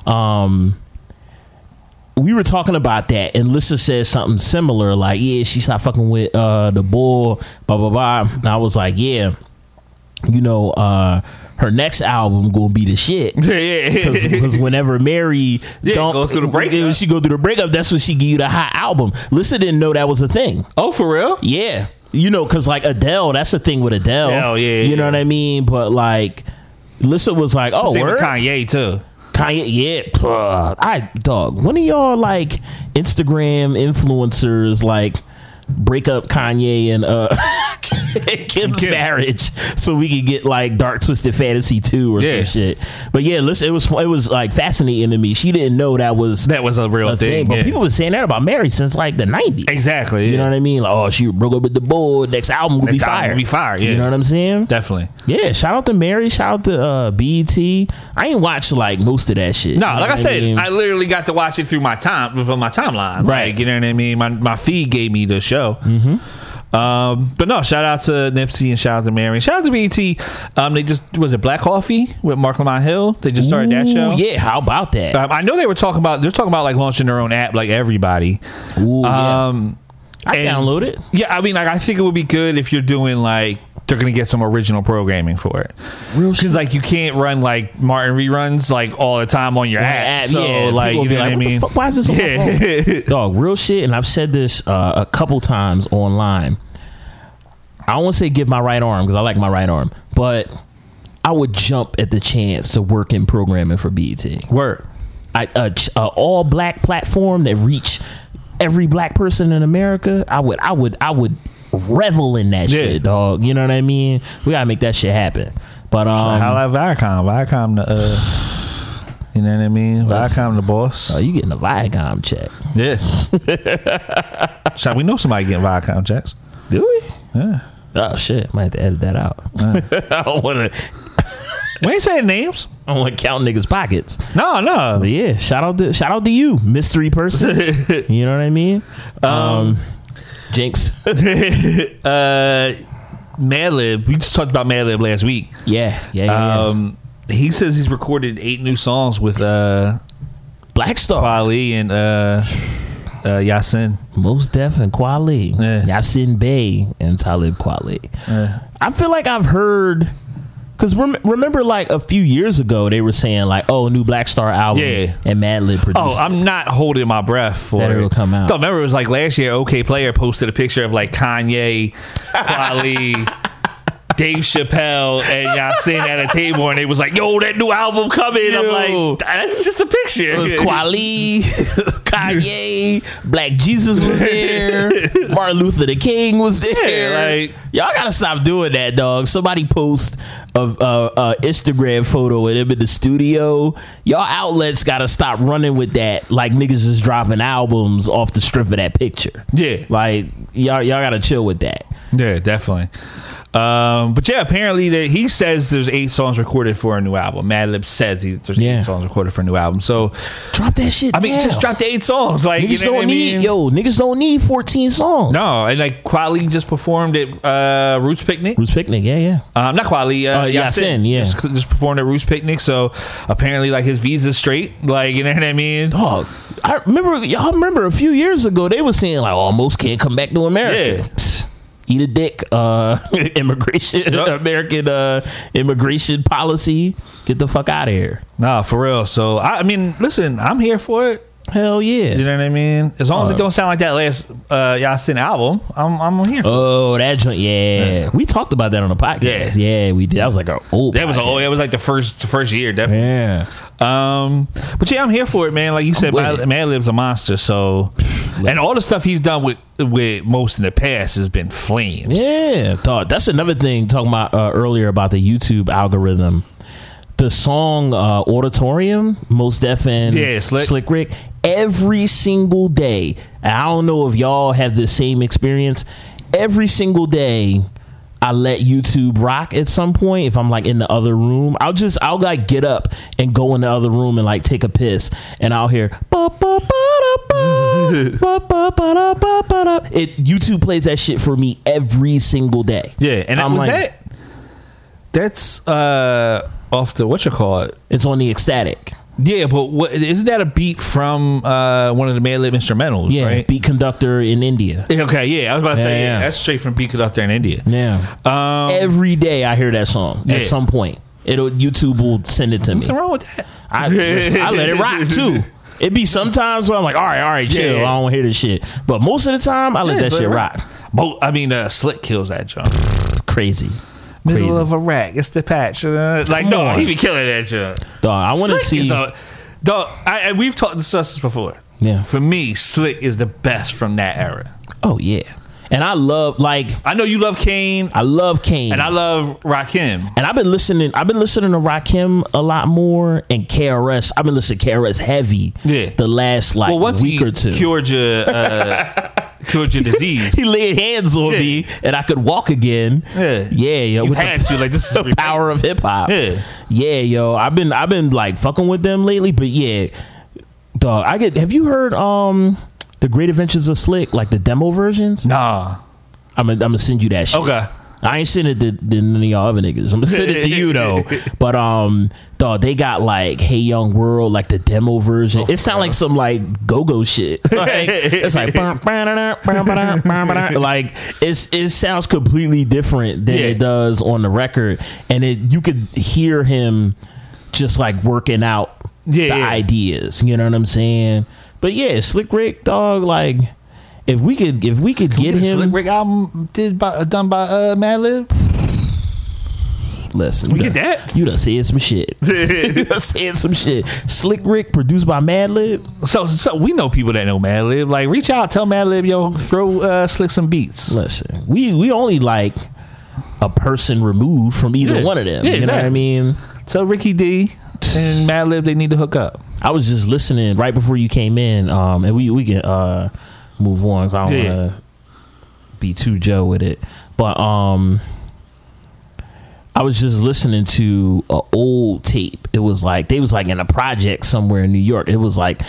We were talking about that, and Lissa said something similar, like, yeah, she's not fucking with the bull, blah blah blah. And I was like, yeah, her next album gonna be the shit. Because whenever Mary go through the breakup, she go through the breakup, that's when she give you the hot album. Lissa didn't know that was a thing. Oh, for real? Yeah. Because like Adele, that's the thing with Adele. Hell yeah. You know what I mean? But like, Lissa was like, oh, word? Kanye too. Kanye, yeah. Dog, one of y'all like Instagram influencers like break up Kanye and Kim's marriage so we could get like Dark Twisted Fantasy 2 or some shit. But yeah, listen, it was like fascinating to me. She didn't know that was a real thing. But people were saying that about Mary since like the 90s. Exactly. You know what I mean? Like, oh, she broke up with the bull. Next album will be fire. Yeah. You know what I'm saying? Definitely. Yeah. Shout out to Mary. Shout out to BET. I ain't watched like most of that shit. No, like I said, I literally got to watch it through my timeline. Right. Like, you know what I mean? My feed gave me the show. Mm-hmm. But no, shout out to Nipsey and shout out to Mary. Shout out to BET. They just, was it Black Coffee with Mark Lamont Hill? They just started that show. Yeah, how about that? I know they're talking about like launching their own app like everybody. Ooh, I download it. Yeah, I mean, like, I think it would be good if you're doing like, they're gonna get some original programming for it. Because like, you can't run like Martin reruns like all the time on your app. So like, you know what I mean? Why is this on my phone? Dog, real shit. And I've said this a couple times online. I don't want to say give my right arm because I like my right arm, but I would jump at the chance to work in programming for BET. Word. All black platform that reach every black person in America. I would revel in that shit, dog. You know what I mean? We gotta make that shit happen. But how about Viacom you know what I mean? Viacom the boss. Oh, you getting a Viacom check? Yeah. We know somebody getting Viacom checks. Do we? Yeah. Oh shit! Might have to edit that out. I don't want to We ain't saying names. I don't want to count niggas' pockets. No. But yeah, shout out to you, mystery person. You know what I mean? Jinx. Madlib. We just talked about Madlib last week. Yeah. He says he's recorded 8 new songs with Black Star, Kweli, and Yasin. Mos Def and Kweli, Yasin Bey and Talib Kweli. I feel like I've heard, because remember like a few years ago they were saying like, oh, new Black Star album, and Madlib produced. Oh, I'm not holding my breath for that it'll come out. No, remember it was like last year. OK Player posted a picture of like Kanye, Kweli, Dave Chappelle, and Yasin at a table, and they was like, "Yo, that new album coming." I'm like, "That's just a picture." It was Kweli, Kanye, Black Jesus was there, Martin Luther the King was there. Yeah, like, y'all gotta stop doing that, dog. Somebody post a Instagram photo of him in the studio. Y'all outlets gotta stop running with that. Like niggas just dropping albums off the strip of that picture. Yeah, like y'all gotta chill with that. Yeah, definitely. But yeah, apparently he says there's 8 songs recorded for a new album. Madlib says there's 8 songs recorded for a new album. So drop that shit. I mean, just drop the 8 songs. Like, niggas don't need niggas don't need 14 songs. No, and like Kweli just performed at Roots Picnic. Roots Picnic, yeah. Not Kweli, Yasin, yeah. Just performed at Roots Picnic. So apparently, like his visa's straight. Like, you know what I mean? Dog, y'all remember a few years ago they were saying like, almost can't come back to America. Yeah. Eat a dick, immigration, American immigration policy. Get the fuck out of here. Nah, for real. So I mean, listen, I'm here for it. Hell yeah. You know what I mean? As long as it don't sound like that last Yasin album, I'm here for it. Oh, that joint, yeah. We talked about that on the podcast. Yeah, we did. That was like that was like the first year, definitely. Yeah. But yeah, I'm here for it, man. Like you said, Madlib's a monster. So, and all the stuff he's done with Most in the past has been flames. Yeah, dog. That's another thing talking about earlier about the YouTube algorithm. The song Auditorium, Mos Def and Slick Rick, every single day. And I don't know if y'all have the same experience. Every single day, I let YouTube rock at some point. If I'm like in the other room, I'll like get up and go in the other room and like take a piss, and I'll hear YouTube plays that shit for me every single day. Yeah, and I'm like, that's off the whatchamacallit. It's on the Ecstatic. Yeah, but isn't that a beat from one of the Madlib instrumentals? Yeah, right? Beat Conductor in India. Okay, yeah, I was about to say that's straight from Beat Conductor in India. Yeah, every day I hear that song at some point. YouTube will send it to me. What's wrong with that? I let it rock too. It be sometimes where I'm like, all right, chill. I don't want to hear this shit. But most of the time, I let that shit rock. I mean, Slick kills that junk. Crazy. Middle of a rack. It's the patch. Like, no, he be killing that junk. Dog, I want to see. Dog, we've discussed this before. Yeah. For me, Slick is the best from that era. Oh, yeah. And I love, like, I know you love Kane. I love Kane. And I love Rakim. And I've been listening to Rakim a lot more, and KRS. I've been listening to KRS heavy the last week or two. Cured your disease. He laid hands on me and I could walk again. You had to. Like, this is the power of hip hop. Yeah, yo. I've been like fucking with them lately, but yeah. Dog, have you heard The Great Adventures of Slick, like the demo versions? Nah. I'm gonna send you that shit. Okay. I ain't sending it to none of y'all other niggas. I'm gonna send it to you though. But dog, they got like Hey Young World, like the demo version. It sound like some like go-go shit. Like, it's like like it sounds completely different than it does on the record, and you could hear him just like working out the ideas. You know what I'm saying? But yeah, Slick Rick, dog, like. If we could get him, Slick Rick album done by Madlib. Listen, we get that. You done said some shit. You done said some shit. Slick Rick produced by Madlib. So we know people that know Madlib. Like, reach out, tell Madlib, yo, throw Slick some beats. Listen, we only like a person removed from either one of them. You know what I mean? Tell Ricky D and Madlib they need to hook up. I was just listening right before you came in, and we can move on, so I don't want to be too Joe with it. But I was just listening to an old tape. It was like they was like in a project somewhere in New York. It was like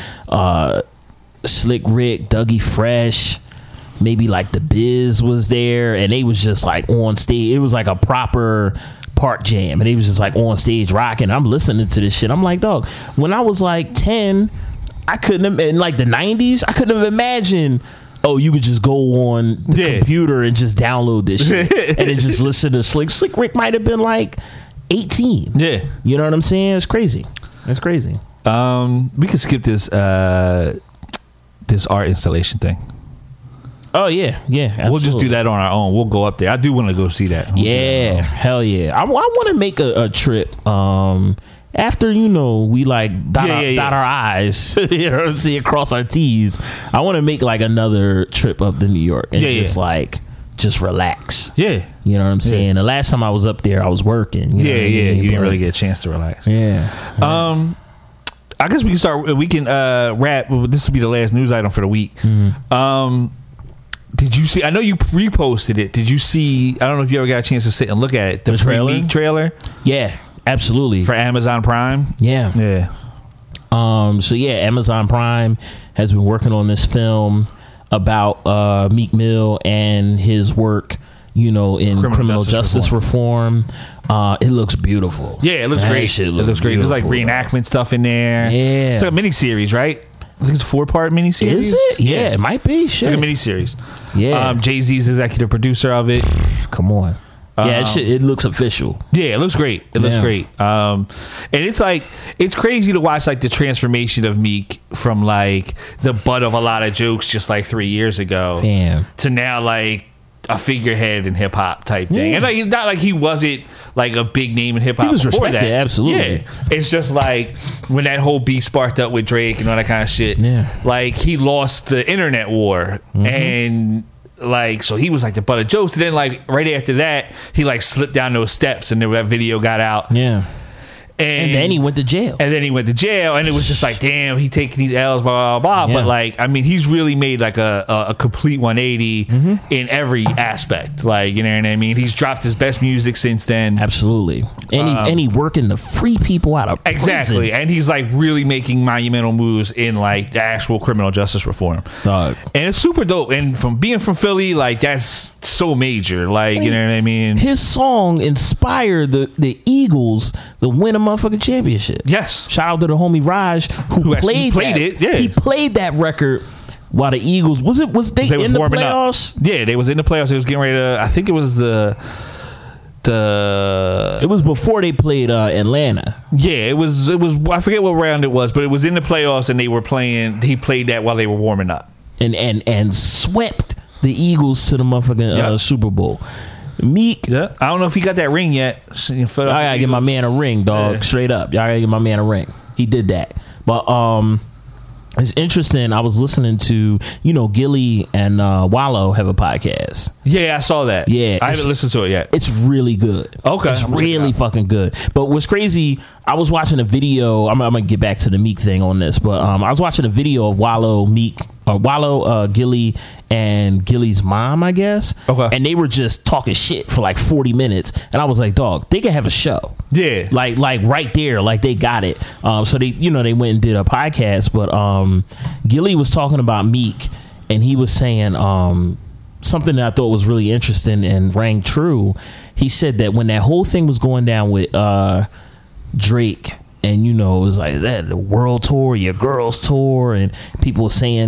Slick Rick, Dougie Fresh, maybe like the Biz was there, and they was just like on stage. It was like a proper park jam, and they was just like on stage rocking. I'm listening to this shit. I'm like, dog, when I was like 10, I couldn't have, in like the 90s, I couldn't have imagined, oh, you could just go on the computer and just download this shit and then just listen to Slick Rick might have been like 18. Yeah. You know what I'm saying? It's crazy. It's crazy. We could skip this this art installation thing. Oh yeah, absolutely. We'll just do that on our own. We'll go up there. I do want to go see that. Yeah, hell yeah. I want to make a trip. After we like dot our I's, see across our T's. I want to make like another trip up to New York and just relax. Yeah, you know what I'm saying. Yeah. The last time I was up there, I was working. You didn't really get a chance to relax. Yeah. I guess we can start. We can wrap. This will be the last news item for the week. Mm-hmm. Did you see? I know you reposted it. Did you see? I don't know if you ever got a chance to sit and look at it. The trailer? Meek trailer. Yeah, absolutely. For Amazon Prime. Yeah. So Amazon Prime has been working on this film about Meek Mill and his work, in criminal justice reform. It looks beautiful. Yeah, it looks great. It looks great. There's like reenactment stuff in there. Yeah. It's like a miniseries, right? I think it's a 4-part miniseries. Is it? Yeah, it might be. Shit. It's like a miniseries. Yeah. Jay-Z's executive producer of it. Come on. It looks official. Yeah, it looks great. It looks great. And it's like, it's crazy to watch like the transformation of Meek from like the butt of a lot of jokes just like 3 years ago to now like a figurehead in hip hop type thing. And like, not like he wasn't like a big name in hip hop. He was before respected, that. absolutely. Yeah. It's just like when that whole beef sparked up with Drake and all that kind of shit. Yeah. Like he lost the internet war and like, so he was like the butt of jokes. And then like right after that, he like slipped down those steps and that video got out. Yeah. And then he went to jail. And it was just like, damn, he taking these L's, blah, blah, blah. Yeah. But like, I mean, he's really made like a complete 180 in every aspect. Like, you know what I mean? He's dropped his best music since then. Absolutely. And he working to free people out of prison. Exactly. And he's like really making monumental moves in like the actual criminal justice reform. And it's super dope. And from being from Philly, like that's so major. Like, you know what I mean? His song inspired the Eagles to win a motherfucking championship. Yes. Shout out to the homie Raj who played it. Yeah. He played that record while the Eagles they in the playoffs? Up. Yeah, they was in the playoffs. They was getting ready to, I think it was it was before they played Atlanta. Yeah, it was I forget what round it was, but it was in the playoffs and he played that while they were warming up. And swept the Eagles to the motherfucking Super Bowl. Meek, I don't know if he got that ring yet. I gotta get my man a ring, dog. Yeah. Straight up, y'all gotta get my man a ring. He did that, but it's interesting. I was listening to Gilly and Wallow have a podcast. Yeah, I saw that. Yeah, I haven't listened to it yet. It's really good. Okay, it's really fucking good. But what's crazy, I was watching a video. I'm gonna get back to the Meek thing on this, but I was watching a video of Wallow, Gilly, and Gilly's mom, I guess. Okay. And they were just talking shit for like 40 minutes. And I was like, dog, they could have a show. Yeah. Like right there. Like they got it. So they, they went and did a podcast. But Gilly was talking about Meek. And he was saying something that I thought was really interesting and rang true. He said that when that whole thing was going down with Drake, and it was like, is that the world tour, your girls tour? And people were saying,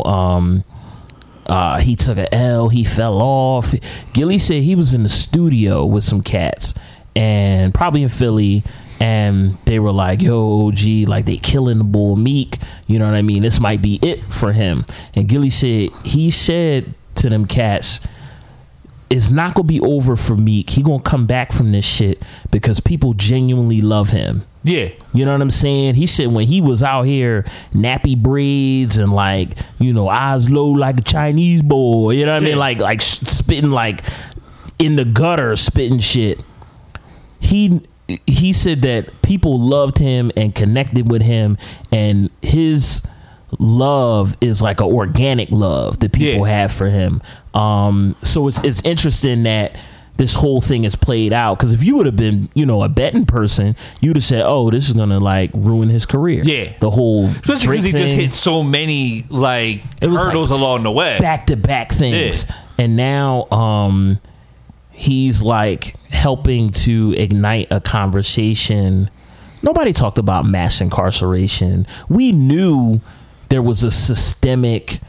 he took an L, he fell off. Gilly said he was in the studio with some cats, and probably in Philly, and they were like, yo, OG, like they killing the bull Meek. You know what I mean? This might be it for him. And Gilly said, he said to them cats, it's not gonna be over for Meek. He gonna come back from this shit because people genuinely love him. Yeah. You know what I'm saying? He said when he was out here, nappy braids and like, eyes low like a Chinese boy. You know what I mean? Like spitting like in the gutter, spitting shit. He said that people loved him and connected with him, and his love is like an organic love that people have for him. So it's interesting that this whole thing is played out. Because if you would have been, you know, a betting person, you'd have said, "Oh, this is gonna like ruin his career." Yeah, the whole especially because he just hit so many like hurdles like along the way, back to back things, and now he's like helping to ignite a conversation. Nobody talked about mass incarceration. We knew there was a systemic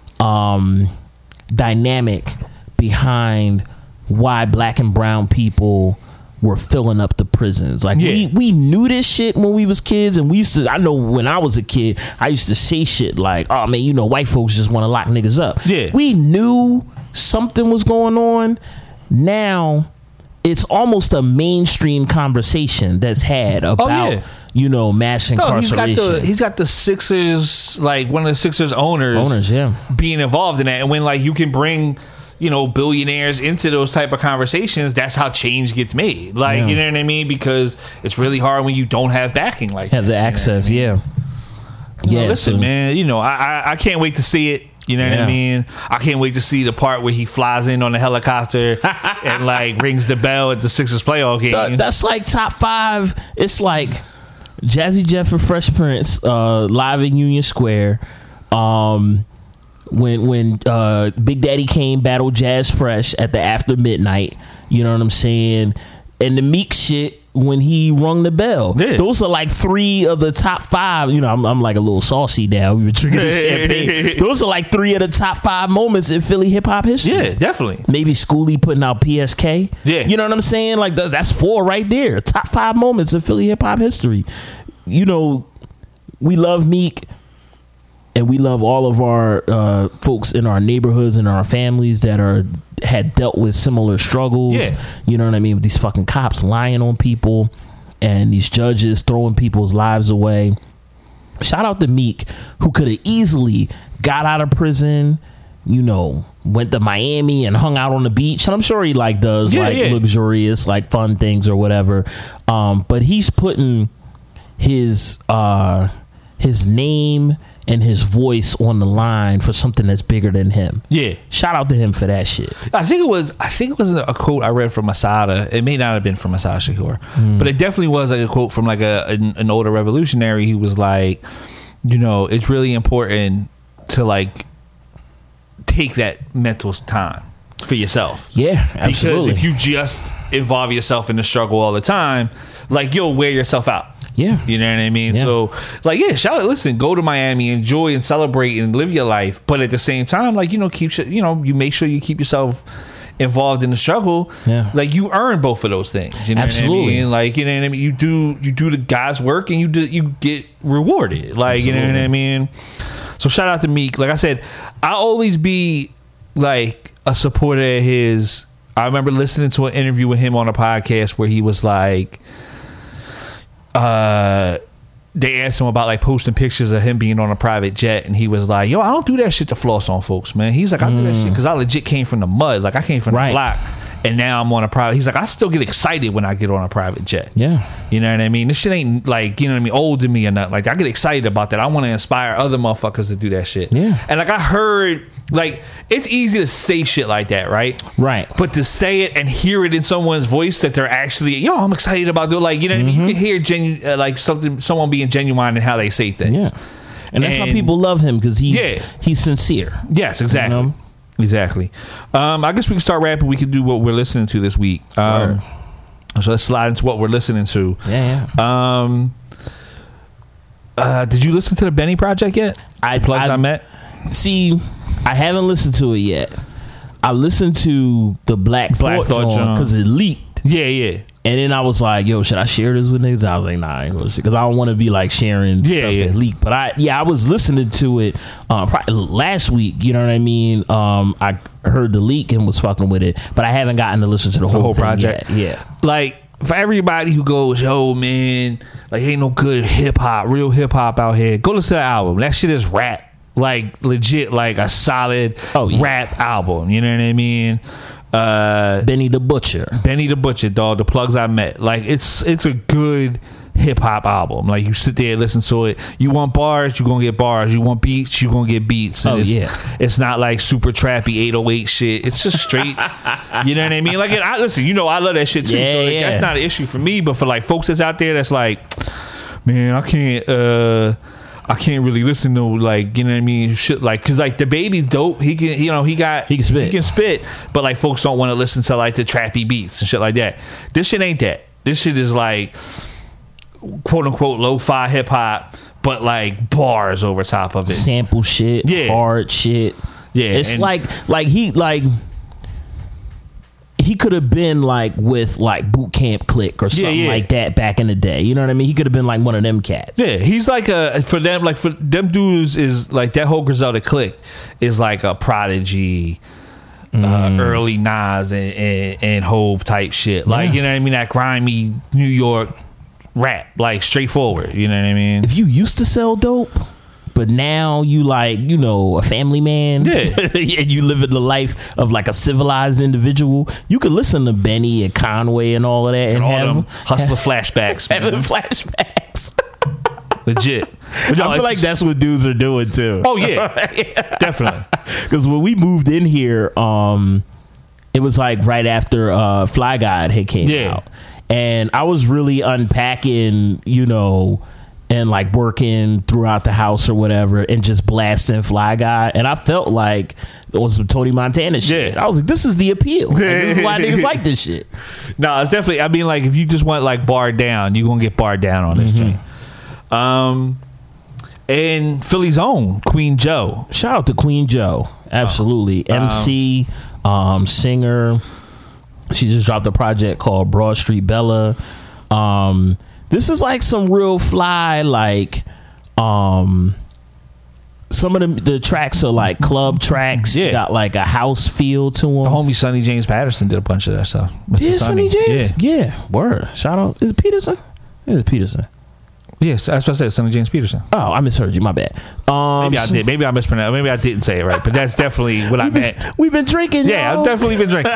dynamic behind why black and brown people were filling up the prisons. Like we knew this shit when we was kids, and we used to, I know when I was a kid, I used to say shit like, "Oh man, you know, white folks just want to lock niggas up." Yeah. We knew something was going on. Now it's almost a mainstream conversation that's had about you know, mass incarceration. He's got the Sixers, like one of the Sixers owners being involved in that. And when like you can bring, you know, billionaires into those type of conversations, that's how change gets made. Like, you know what I mean? Because it's really hard when you don't have backing like that. The access, You know, listen, man, you know, I can't wait to see it. You know what I mean? I can't wait to see the part where he flies in on the helicopter and like rings the bell at the Sixers playoff game. That's like top 5. It's like Jazzy Jeff and Fresh Prince live in Union Square. When Big Daddy Kane battled Jazz Fresh at the After Midnight. You know what I'm saying? And the Meek shit when he rung the bell. Those are like 3 of the top 5. You know, I'm like a little saucy now. We were drinking the champagne. Those are like 3 of the top 5 moments in Philly hip hop history. Yeah, definitely. Maybe Schoolie putting out PSK. Yeah, you know what I'm saying? Like that's 4 right there. Top 5 moments in Philly hip hop history. You know, we love Meek. And we love all of our folks in our neighborhoods and our families that had dealt with similar struggles. You know what I mean? With these fucking cops lying on people and these judges throwing people's lives away. Shout out to Meek, who could have easily got out of prison, you know, went to Miami and hung out on the beach. And I'm sure he like does luxurious, like fun things or whatever. But he's putting his name and his voice on the line for something that's bigger than him. Shout out to him for that shit. I think it was a quote I read from Masada. It may not have been from Masada Shakur, but it definitely was like a quote from like an older revolutionary. He was like, you know, it's really important to like take that mental time for yourself. Absolutely. Because if you just involve yourself in the struggle all the time, like you'll wear yourself out. You know what I mean? So like, shout out, listen, go to Miami, enjoy and celebrate and live your life. But at the same time, like, you know, you make sure you keep yourself involved in the struggle. Like you earn both of those things. You know what I mean? Like, you know what I mean? You do the God's work and you get rewarded. Like, you know what I mean? So shout out to Meek. Like I said, I'll always be like a supporter of his. I remember listening to an interview with him on a podcast where he was like, they asked him about like posting pictures of him being on a private jet, and he was like, "Yo, I don't do that shit to floss on folks, man." He's like, "I do that shit because I legit came from the mud. Like I came from the block, and now I'm on a private." He's like, "I still get excited when I get on a private jet." You know what I mean? This shit ain't like, you know what I mean, old to me or nothing. Like I get excited about that. I want to inspire other motherfuckers to do that shit. And like I heard, like it's easy to say shit like that, right? But to say it and hear it in someone's voice that they're actually, yo, I'm excited about doing, like, you know what I mean? You can hear like someone being genuine in how they say things. And that's why people love him, because he's sincere. Yes, exactly. You know? Exactly. I guess we can start rapping. We can do what we're listening to this week. So let's slide into what we're listening to. Did you listen to the Benny Project yet? I Met. See, I haven't listened to it yet. I listened to the Black Thought because it leaked. And then I was like, yo, should I share this with niggas? I was like, nah, I ain't gonna share, because I don't want to be like sharing stuff that leaked. But I was listening to it probably last week. You know what I mean? I heard the leak and was fucking with it, but I haven't gotten to listen to the whole project yet. Like, for everybody who goes, yo, man, like ain't no good hip hop, real hip hop out here, go listen to the album. That shit is rap. Like legit, like a solid rap album. You know what I mean? Benny the Butcher, dog. The Plugs I Met. Like it's a good hip hop album. Like you sit there and listen to it. You want bars, you're gonna get bars. You want beats, you're gonna get beats. And it's not like super trappy 808 shit. It's just straight. You know what I mean? Like, I listen. You know, I love that shit too. So like, that's not an issue for me. But for like folks that's out there, that's like, man, I can't really listen to, like, you know what I mean, shit, like, cause like the baby's dope. He can, you know, he can spit, but like folks don't want to listen to like the trappy beats and shit like that. This shit ain't that. This shit is like quote unquote lo-fi hip hop, but like bars over top of it, sample shit, hard shit. Yeah, it's like he could have been like with like Boot Camp Click or something like that back in the day. You know what I mean? He could have been like one of them cats. Yeah, he's like for them dudes is like that whole Griselda clique is like a Prodigy, early Nas and Hove type shit. Like, you know what I mean? That grimy New York rap, like straightforward. You know what I mean? If you used to sell dope, but now you like, you know, a family man, and you live in the life of like a civilized individual, you could listen to Benny and Conway and all of that and all have them hustler flashbacks, having flashbacks. Legit. But I feel like that's what dudes are doing too. Oh yeah, definitely. Because when we moved in here, it was like right after Fly God had came out, and I was really unpacking, you know, and like working throughout the house or whatever, and just blasting Fly Guy, and I felt like it was some Tony Montana shit. I was like, this is the appeal. Like, this is why niggas like this shit. No, it's definitely. I mean, like if you just want like bar down, you're gonna get bar down on this joint. And Philly's own Queen Joe. Shout out to Queen Joe. Absolutely. MC, singer. She just dropped a project called Broad Street Bella. This is like some real fly, like some of the tracks are like club tracks. Got like a house feel to them. The homie Sonny James Patterson did a bunch of that stuff. Did Sonny James? Yeah. Word. Shout out. Is it Peterson? It is Peterson. Yes, that's what I said, Sonny James Peterson. Oh, I misheard you. My bad. Maybe I did. Maybe I mispronounced. Maybe I didn't say it right. But that's definitely what I meant. We've been drinking. Yeah, I've definitely been drinking.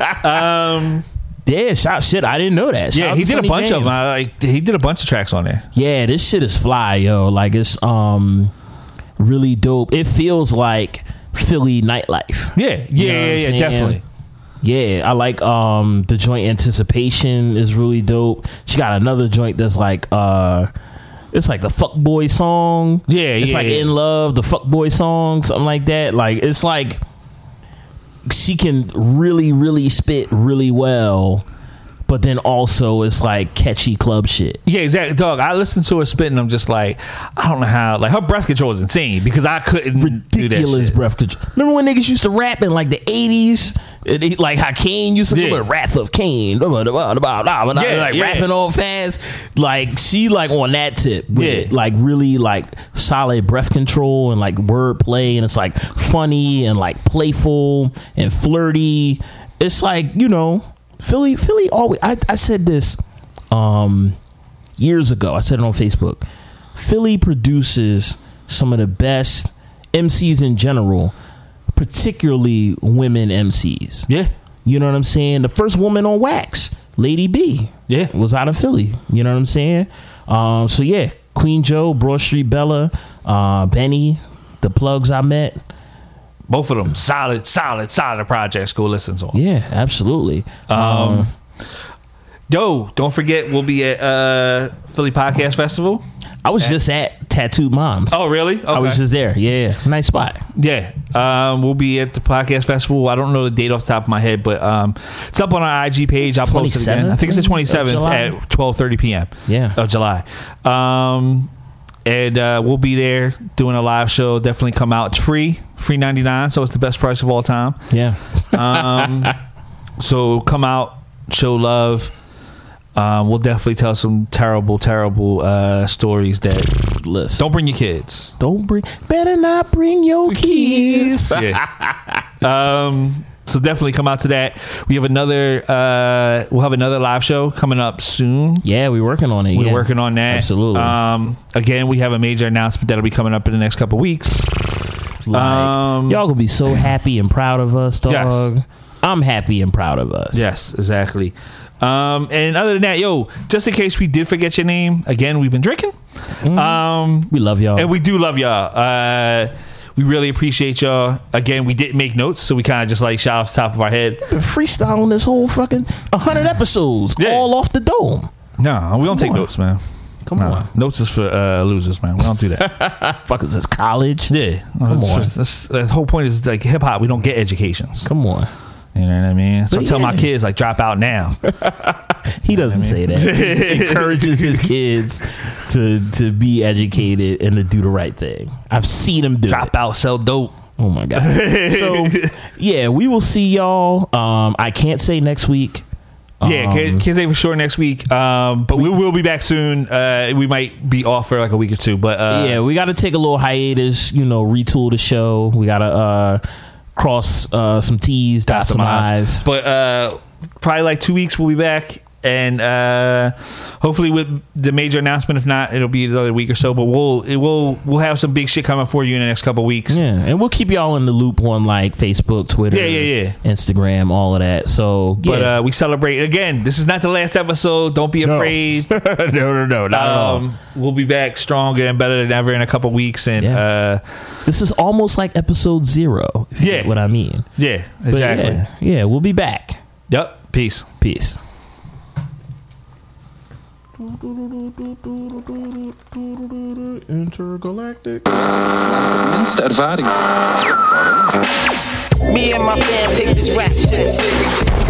Yeah, shit. I didn't know that. He did a bunch of them. He did a bunch of tracks on there. Yeah, this shit is fly, yo. Like it's really dope. It feels like Philly nightlife. Yeah, definitely. Yeah, I like the joint Anticipation is really dope. She got another joint that's like it's like the Fuckboy song. It's like In Love, the Fuckboy song, something like that. Like it's like she can really, really spit really well, but then also it's like catchy club shit. Yeah, exactly, dog. I listen to her spit and I'm just like, I don't know how. Like her breath control is insane because I couldn't do that shit. Breath control. Remember when niggas used to rap in like the 80s? Like how Kane used to go with Wrath of Kane, like rapping all fast. Like she like on that tip, with like really like solid breath control and like wordplay, and it's like funny and like playful and flirty. It's like, you know, Philly always. I said this years ago. I said it on Facebook. Philly produces some of the best MCs in general, particularly women MCs. Yeah. You know what I'm saying? The first woman on wax, Lady B. Yeah. Was out of Philly. You know what I'm saying? So yeah, Queen Joe, Broad Street Bella, Benny, the plugs I met. Both of them solid projects. Go listen to them. Yeah, absolutely. Yo, don't forget we'll be at Philly Podcast Festival. I was just at Tattooed Moms. Oh, really? Okay. I was just there. Yeah. Nice spot. Yeah. We'll be at the podcast festival. I don't know the date off the top of my head, but it's up on our IG page. I'll post it again. I think it's the 27th at 12:30 p.m. of July. And we'll be there doing a live show. Definitely come out. It's free 99, so it's the best price of all time. Yeah. So come out, show love. We'll definitely tell some terrible stories that list. Don't bring your kids. Better not bring your kids. Yeah. So definitely come out to that. We have another we'll have another live show coming up soon. Yeah, we're working on it. We're working on that. Absolutely. Again, we have a major announcement that'll be coming up in the next couple weeks. Like, y'all gonna be so happy and proud of us, dog. Yes. I'm happy and proud of us. Yes, exactly. And other than that, yo, just in case we did forget your name, again, we've been drinking. We love y'all. And we do love y'all. We really appreciate y'all. Again, we didn't make notes, so we kind of just like shout off the top of our head. Been freestyling this whole fucking 100 episodes, all off the dome. No, we don't take notes, man. Come on. Notes is for losers, man. We don't do that. Fuck, is this college? Yeah. Come on. The whole point is like hip hop. We don't get educations. Come on. You know what I mean? So I tell my kids, like, drop out now. He doesn't say that. He encourages his kids to be educated and to do the right thing. I've seen him do Drop out, sell dope. Oh, my God. So, yeah, we will see y'all. I can't say next week. Yeah, can't say for sure next week. But we will be back soon. We might be off for like a week or two. But yeah, we got to take a little hiatus, retool the show. We got to cross some T's, dot some I's. But probably like 2 weeks we'll be back. And hopefully with the major announcement, if not, it'll be another week or so. But we'll have some big shit coming for you in the next couple of weeks. Yeah, and we'll keep y'all in the loop on like Facebook, Twitter, Instagram, all of that. So, but we celebrate again. This is not the last episode. Don't be afraid. No, not at all. We'll be back stronger and better than ever in a couple of weeks. And this is almost like episode 0. If you get what I mean? Yeah, exactly. Yeah, we'll be back. Yep. Peace. Intergalactic. Me and my fam take this rap shit serious.